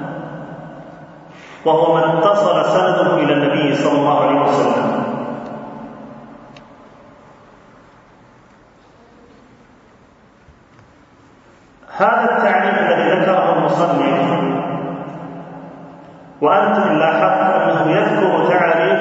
وهو من اتصل سنده إلى النبي صلى الله عليه وسلم. هذا التعريف الذي ذكره المصنف، وأنتم لاحظت أنه يذكر تعريف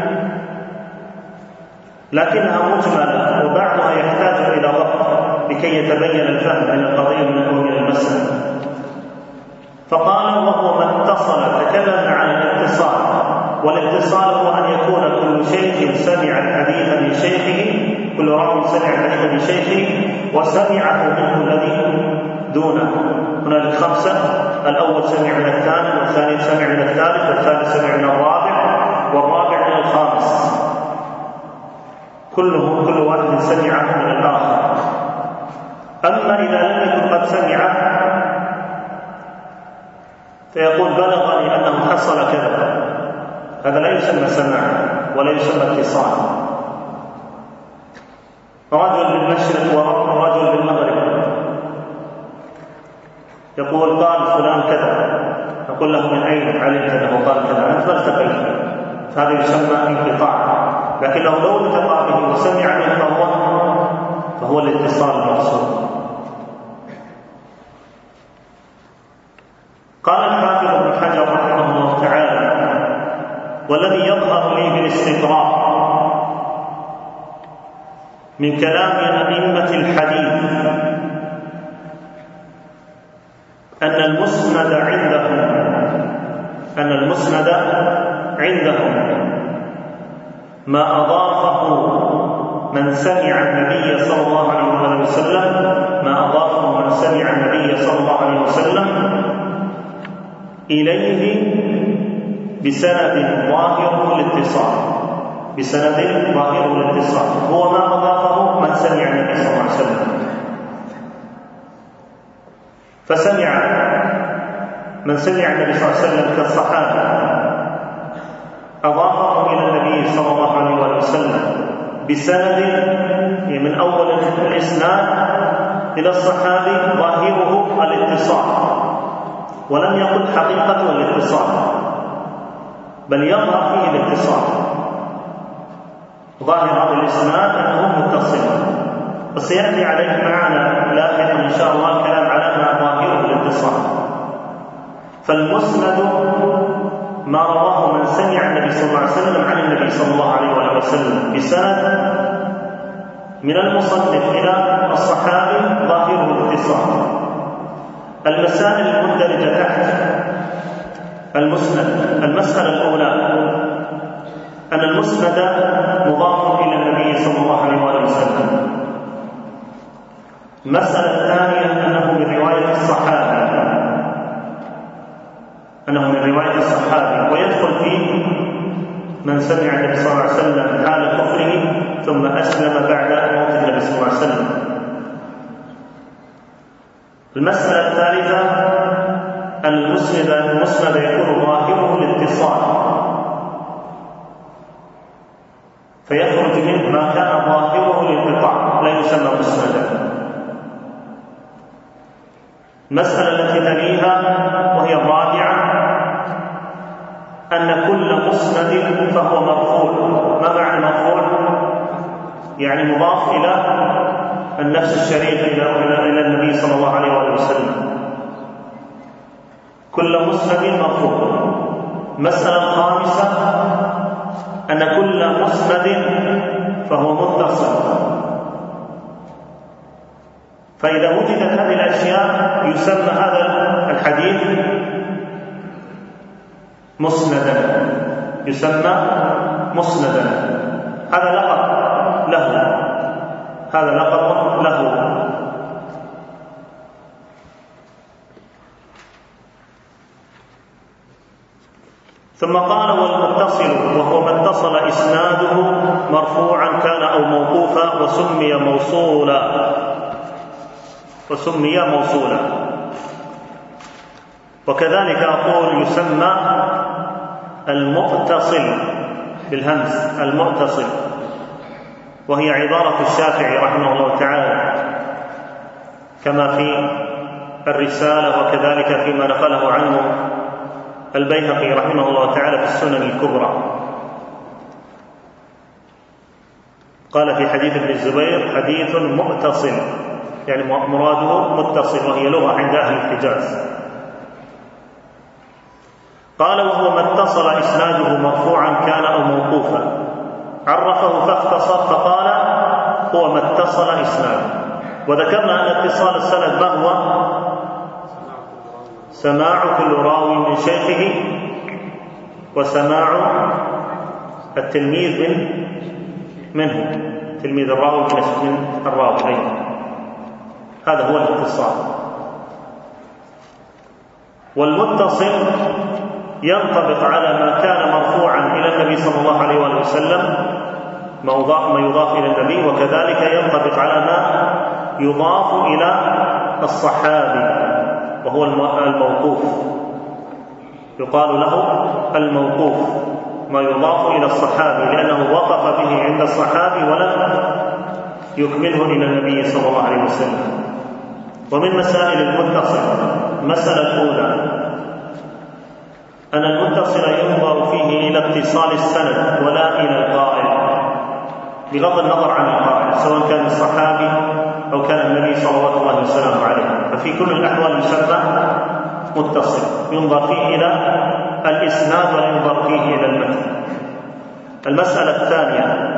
لكنها مجملة وبعضها يحتاج إلى وقت لكي يتبين الفهم من القضية من المسألة. فقال وهو من اتصل، تكلمنا عن الاتصال، والاتصال هو أن يكون كل شيخ سمع الحديث من شيخه، كل راوي سمع الحديث من شيخه وسمعه منه الذي دونه. هنالك خمسة: الأول سمع من الثاني، والثاني سمع من الثالث، والثالث سمع من الرابع، والرابع من الخامس، كله كل واحد سمع من الآخر. أما إذا لم يكن قد سمع فيقول بلغني أنه حصل كذا، هذا لا يسمى سماع ولا يسمى اتصال. رجل بالمشرق ورجل بالمغرب يقول قال فلان كذا، يقول له من أين علمت أنه قال كذا؟ أنت ما التقيت، هذا يسمى انقطاع. لكن لو لو التقى به وسمع منه فهو فهو الاتصال المقصود. قال الحافظ ابن حجر رحمه الله تعالى: والذي يظهر لي بالاستقراء من كلام أئمة الحديث أن المسند عندهم أن المسند عندهم ما أضافه من سمع النبي صلى الله عليه وسلم ما أضافه من سمع النبي صلى الله عليه وسلم إليه بسند ظاهره الاتصال، بسند ظاهره الاتصال هو ما أضافه من سمع النبي صلى الله عليه وسلم. فسمع من سمع النبي صلى الله عليه وسلم كالصحابة أضافه إلى النبي صلى الله عليه وسلم بسند من أول الإسناد إلى الصحابي ظاهره الاتصال، ولم يقل حقيقة الاتصال، بل يظهر فيه الاتصال، ظاهر هذا الإسناد أنه متصل. وسيأتي عليه معنا لاحقا إن شاء الله الكلام على ما ظاهره الاتصال. فالمسند ما رواه من سمع النبي صلى الله عليه وسلم عن النبي صلى الله عليه وسلم بسند من المصنف إلى الصحابي ظاهره الاتصال. المسائل المندرجة تحت المسند: المسألة الأولى أن المسند مضاف إلى النبي صلى الله عليه وسلم. المسألة الثانية أنه من رواية الصحابي، أنه من رواية الصحابي ويدخل فيه من سمع النبي صلى الله عليه وسلم حال كفره ثم أسلم بعد موت النبي صلى الله عليه وسلم. المسألة الثالثة أن المسند المسند يكون ظاهره الاتصال، فيخرج منه ما كان ظاهره الانقطاع لا يسمى مسندا. المسألة التي تليها وهي الرابعة أن كل مسند فهو مرفوع. ما معنى مرفوع؟ يعني مضاف إلى النفس الشريف إلى النبي صلى الله عليه وسلم. كل مسند مرفوع. المسألة الخامسة أن كل مسند فهو متصل، فإذا وجدت هذه الأشياء يسمى هذا الحديث مسندا، يسمى مسندا. هذا لقب له، هذا لقب له. ثم قال: والمتصل وهو ما اتصل إسناده مرفوعا كان أو موقوفا وسمي موصولا، وسمي موصولا. وكذلك أقول يسمى المتصل بالهمز، المتصل، وهي عبارة الشافعي رحمه الله تعالى كما في الرسالة، وكذلك فيما نقله عنه البيهقي رحمه الله تعالى في السنن الكبرى. قال في حديث ابن الزبير: حديث متصل، يعني مراده متصل، وهي لغة عند أهل الحجاز. قال: وهو ما اتصل إسناده مرفوعا كان أو موقوفا. عرفه فاختصر فقال: هو ما اتصل إسناده. وذكرنا أن اتصال السند ما هو؟ سماع كل راوي من شيخه، وسماع التلميذ من منه، تلميذ الراوي من الراوي. هذا هو الاتصال. والمتصل ينطبق على ما كان مرفوعا إلى النبي صلى الله عليه وسلم، ما يضاف إلى النبي، وكذلك ينطبق على ما يضاف إلى الصحابي وهو الموقوف. يقال له الموقوف، ما يضاف إلى الصحابي لأنه وقف به عند الصحابي ولم يكمله إلى النبي صلى الله عليه وسلم. ومن مسائل المتصل: المسألة الأولى أن المتصل ينظر فيه إلى اتصال السند ولا إلى القائل، بغض النظر عن القائل، سواء كان الصحابي أو كان النبي صلى الله عليه وسلم عليه، ففي كل الأحوال يسمى متصل، ينظر فيه إلى الإسناد ولا ينظر فيه إلى المتن. المسألة الثانية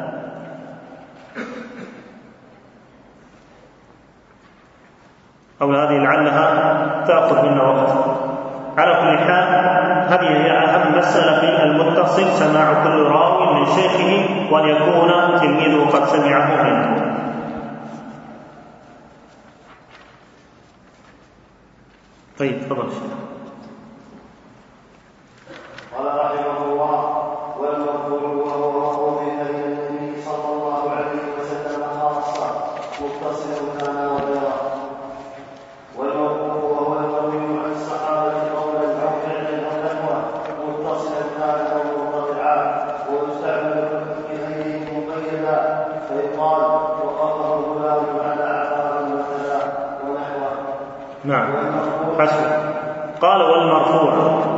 أو هذه لعلها تأخذ منا وقت. على كل حال هذه هي أهم مسألة في المتصل: سماع كل راوي من شيخه وأن يكون تلميذه قد سمعه منه. طيب تفضل. قال نعم حسن. قال والمرفوع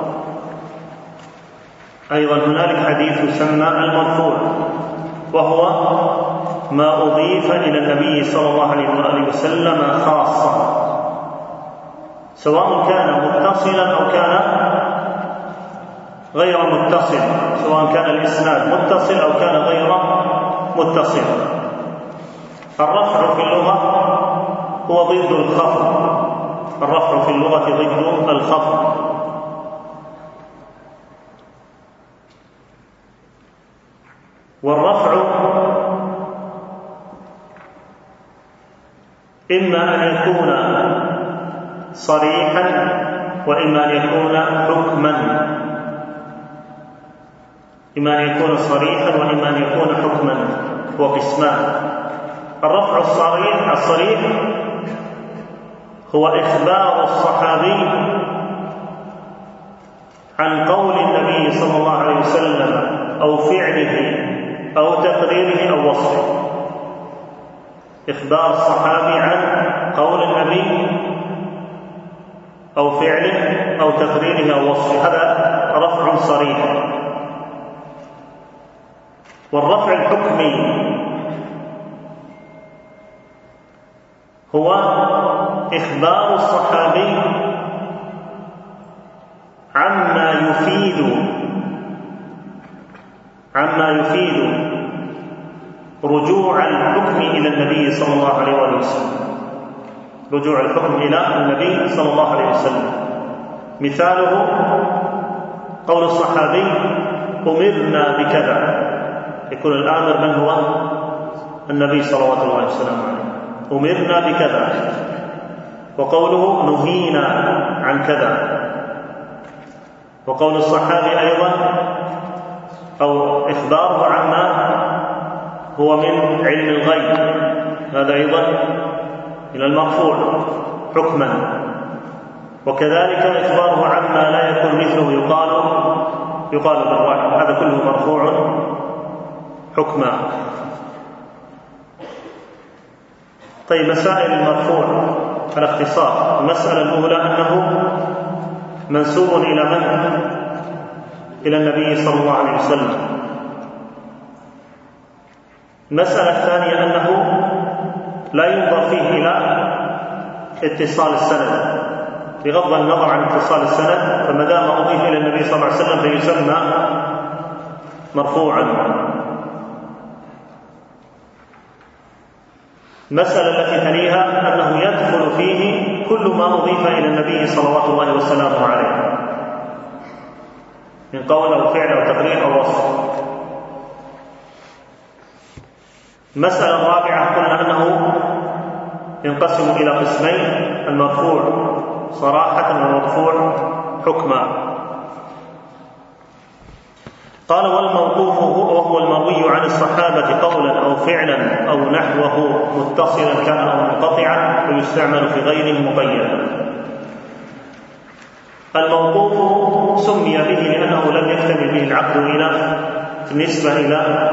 أيضا هنالك حديث يسمى المرفوع، وهو ما أضيف إلى النبي صلى الله عليه وآله وسلم خاصة، سواء كان متصلا أو كان غير متصل، سواء كان الإسناد متصل أو كان غير متصل. الرفع في اللغة هو ضد الخفض، الرفع في اللغة ضد الخفض. والرفع إما أن يكون صريحا وإما أن يكون حكما، إما أن يكون صريحا وإما أن يكون حكما، هو قسمان. الرفع الصريح الصريح هو إخبار الصحابي عن قول النبي صلى الله عليه وسلم أو فعله أو تقريره أو وصفه، إخبار الصحابي عن قول النبي أو فعله أو تقريره أو وصفه، هذا رفع صريح. والرفع الحكمي هو إخبار الصحابي عما يفيد عما يفيد رجوع الحكم إلى النبي صلى الله عليه وسلم، رجوع الحكم إلى النبي صلى الله عليه وسلم. مثاله قول الصحابي أمرنا بكذا، يكون الآمر من هو؟ النبي صلوات الله وسلامه عليه، أمرنا بكذا. وقوله نهينا عن كذا. وقول الصحابي أيضا أو إخباره عما هو من علم الغيب، هذا أيضا إلى المرفوع حكما. وكذلك إخباره عما لا يكون مثله يقال يقال بالرأي، هذا كله مرفوع حكما. طيب مسائل المرفوع على اختصار. المسألة الأولى أنه منسوب إلى من؟ إلى النبي صلى الله عليه وسلم. المسألة الثانية أنه لا ينظر فيه إلى اتصال السند، بغض النظر عن اتصال السند، فما دام أضيف إلى النبي صلى الله عليه وسلم فيسمى مرفوعا. المسألة التي تليها أنه يدخل فيه كل ما أضيف إلى النبي صلوات الله وسلامه عليه من قول أو فعل أو تقرير أو وصف. المسألة الرابعة قلنا أنه ينقسم إلى قسمين: المرفوع صراحة والمرفوع حكما. قال والموقوف وهو المروي عن الصحابة قولا أو فعلا أو نحوه متصلا كان أو منقطعا، ويستعمل في غيره مقيدا. الموقوف سمي به لأنه لم يكتمل به العقد إلى بالنسبة إلى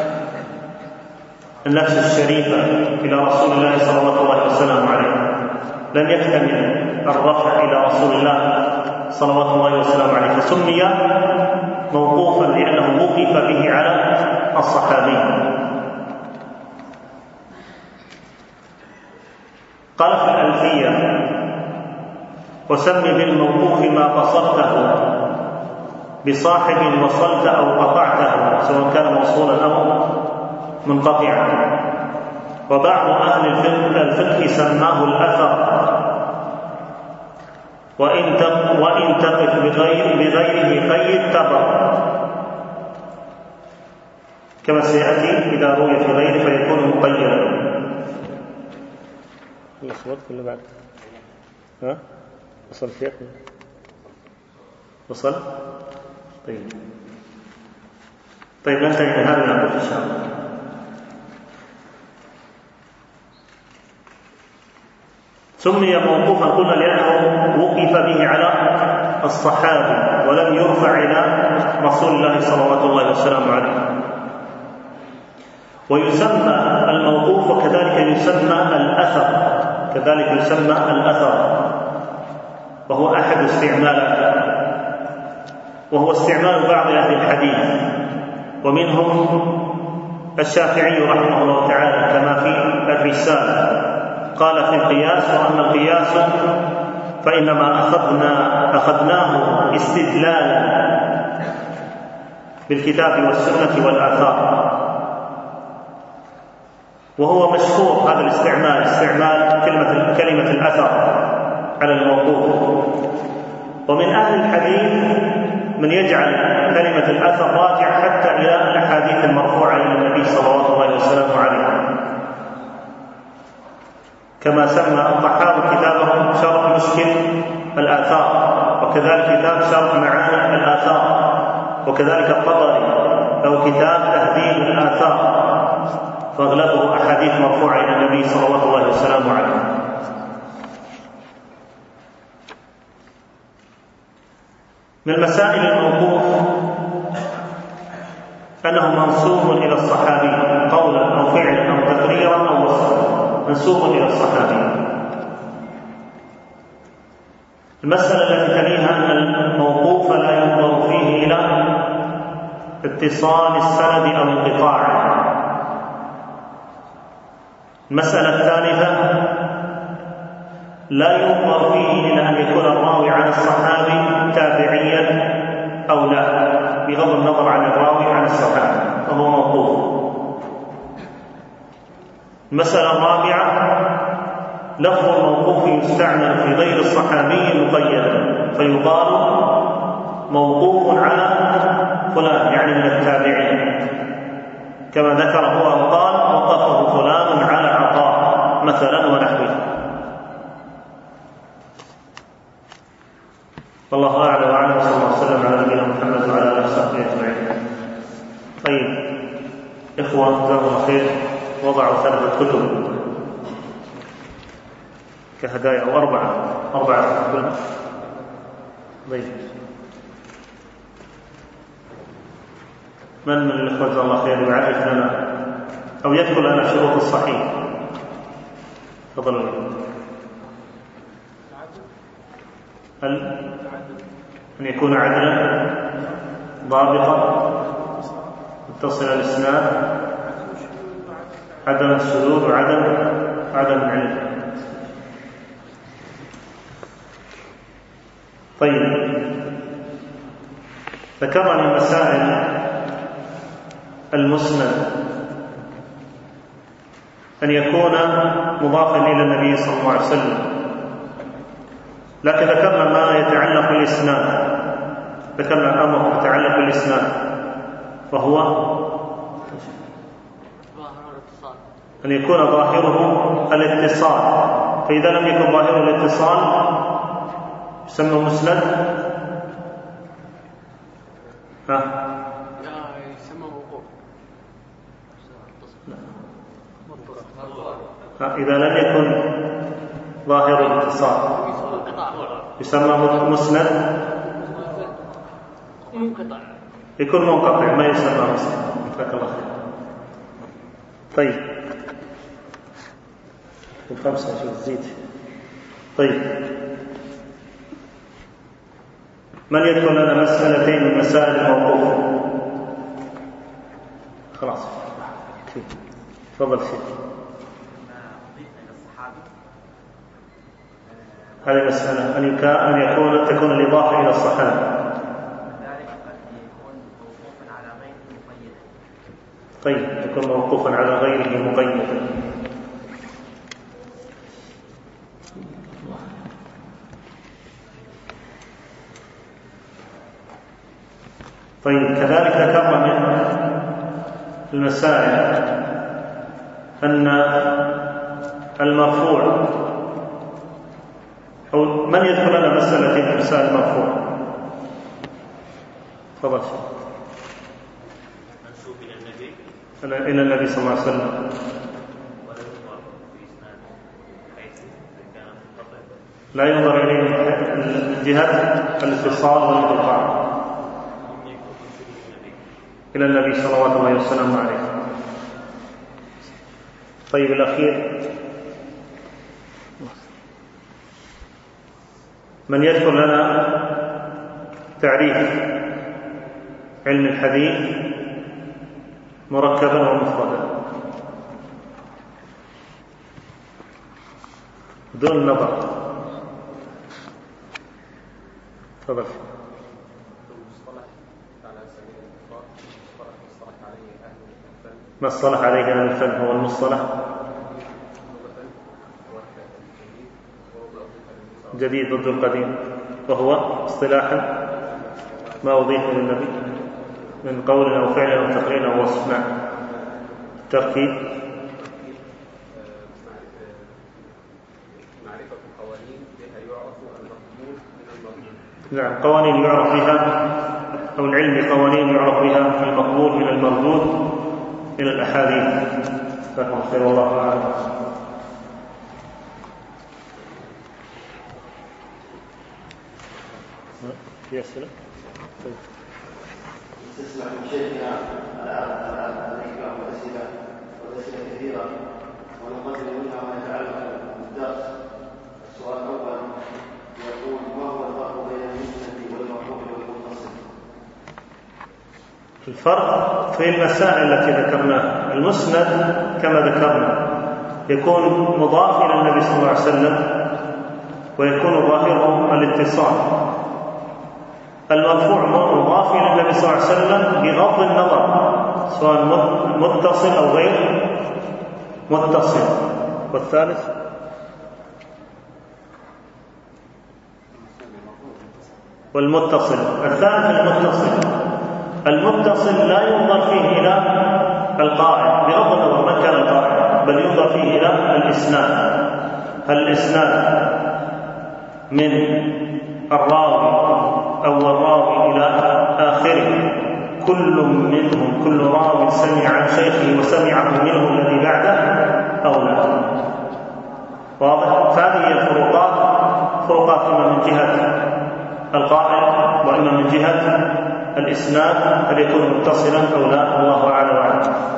النفس الشريفة إلى رسول الله صلى الله عليه وسلم عليه، لم يكتمل الرفع إلى رسول الله صلوات الله وسلامه عليه، فسمي موقوفا لأنه وقف به على الصحابي. قال في الألفية: وسم بالموقوف ما قصرته بصاحب وصلت أو قطعته، سواء كان موصولا أو منقطعا. وبعض أهل الفقه سماه الأثر، وإن تقف بغير بغيره قيد تبر، كما سيأتي إذا روي في غيره فيكون مقيدا. الأصوات كله بعد ها وصل شيخ وصل. طيب طيب ننتهي من هذا ونقول إن شاء الله. سمي موقوفا قلنا لأنه وقف به على الصحابي ولم يرفع إلى رسول الله صلوات الله وسلامه عليه. ويسمى الموقوف وكذلك يسمى الأثر، كذلك يسمى الأثر وهو أحد استعمالاته، وهو استعمال بعض أهل الحديث، ومنهم الشافعي رحمه الله تعالى كما في الرسالة قال في القياس: وأما القياس فإنما أخذنا أخذناه استدلالا بالكتاب والسنة والآثار. وهو مشهور هذا الاستعمال، استعمال كلمة كلمة الأثر على الموقوف. ومن أهل الحديث من يجعل كلمة الأثر راجع حتى إلى الأحاديث المرفوعة إلى النبي صلى الله عليه وسلم عليه، كما سمى الطحاوي كتابه شرح مشكل الآثار، وكذلك كتاب شرح معاني الآثار، وكذلك الطبري له كتاب تهذيب الآثار، فأغلبه أحاديث مرفوعة إلى النبي صلى الله عليه وسلم عليه. من المسائل الموقوف أنه منسوب إلى الصحابي قولا أو فعلا أو تقريرا أو وصفا، منسوب إلى الصحابي. المسألة التي تليها أن الموقوف لا ينظر فيه إلى اتصال السند أو انقطاعه. المسألة الثالثة لا ينظر فيه إلى أن يكون الراوي عن الصحابي تابعيا أو لا، بغض النظر عن الراوي عن الصحابي، فهو موقوف. المسألة الرابعة لفظ الموقوف يستعمل في غير الصحابي مقيدا، فيقال موقوف على فلان يعني من التابعين، كما ذكر هو وقال وقفه فلان على عطاء مثلا ونحوه. والله أعلم وأعلم، صلى الله عليه وسلم على نبينا محمد وعلى آله وصحبه أجمعين. طيب إخوة جزاهم الله خير، وضعوا ثلاثة كتب كهدايا أو أربعة أربعة كتب. طيب من من الإخوة جزاه الله خير يعرف لنا أو يذكر لنا شروط الصحيح؟ تفضلوا. هل أن يكون عدلا ضابطا متصل الإسناد، عدم الشذوذ وعدم عدم العلم. طيب ذكرنا مسائل المسند أن يكون مضافا إلى النبي صلى الله عليه وسلم، لكن ذكرنا ما يتعلق بالإسناد، ذكرنا أمر يتعلق بالإسناد وهو أن يكون ظاهره الاتصال، فإذا لم يكن ظاهره الاتصال يسمى مسند. ها يسمى موقوف. إذا لم يكن ظاهر الاتصال يسمى مسند، يكون منقطع ما يسمى مسند. جزاك الله خير. طيب الخمسة شوف زيد. طيب من يذكر لنا مسألتين من مسائل الموقوف؟ خلاص تفضل شيخ. هذه مسألة أن أن يكون تكون الإضافة إلى الصحابة، ذلك قد يكون موقوفا على غيره مقيدا. طيب يكون موقوفا على غيره مقيدا. طيب كذلك ذكرنا من المسائل أن المرفوع، أو من يذكر لنا مسألة في مسائل المرفوع؟ تفضل. منسوب إلى النبي إلى النبي صلى الله عليه وسلم، ولا ينظر في إسناد حيث كان منقطع، لا ينظر إليه جهة الاتصال والانقطاع إلى النبي صلى الله عليه وسلم عليه. طيب الأخير من يذكر لنا تعريف علم الحديث مركبا ومفردا دون النظر. تفضل. ما اصطلح عليه أهل الفن هو المصطلح جديد ضد القديم، وهو اصطلاحا ما أضيف للنبي من قول أو فعل أو تقرير أو وصف. نعم. تركيب معرفة القوانين بها يعرف المقبول من المردود. نعم، قوانين يعرف بها أو العلم قوانين يعرف بها المقبول من المردود من الأحاديث. فهم خير الله أعلم. في أسئلة؟ طيب. تسمع من شيخنا الآن عليك بعض الأسئلة والأسئلة كثيرة ونقدم منها ما يتعلق بالدرس. السؤال الأول يقول: ما هو الفرق بين المسند والمرفوع والمتصل؟ الفرق في المسائل التي ذكرناها. المسند كما ذكرنا يكون مضاف إلى النبي صلى الله عليه وسلم ويكون ظاهره الاتصال. المرفوع مضاف إلى النبي صلى الله عليه وسلم بغض النظر سواء متصل أو غير متصل. والثالث والمتصل. الثالث المتصل. المتصل لا ينظر فيه إلى القائل بغض النظر من كان القائل، بل ينظر فيه إلى الإسناد. هل الإسناد من الراوي أو الراوي إلى آخره كل منهم كل راوي سمع عن شيخه وسمعه منه الذي بعده أو لا؟ واضح؟ فهذه الفروقات فروقات إما من جهة القائل وإما من جهة الإسناد، هل يكون متصلا أو لا؟ الله أعلم.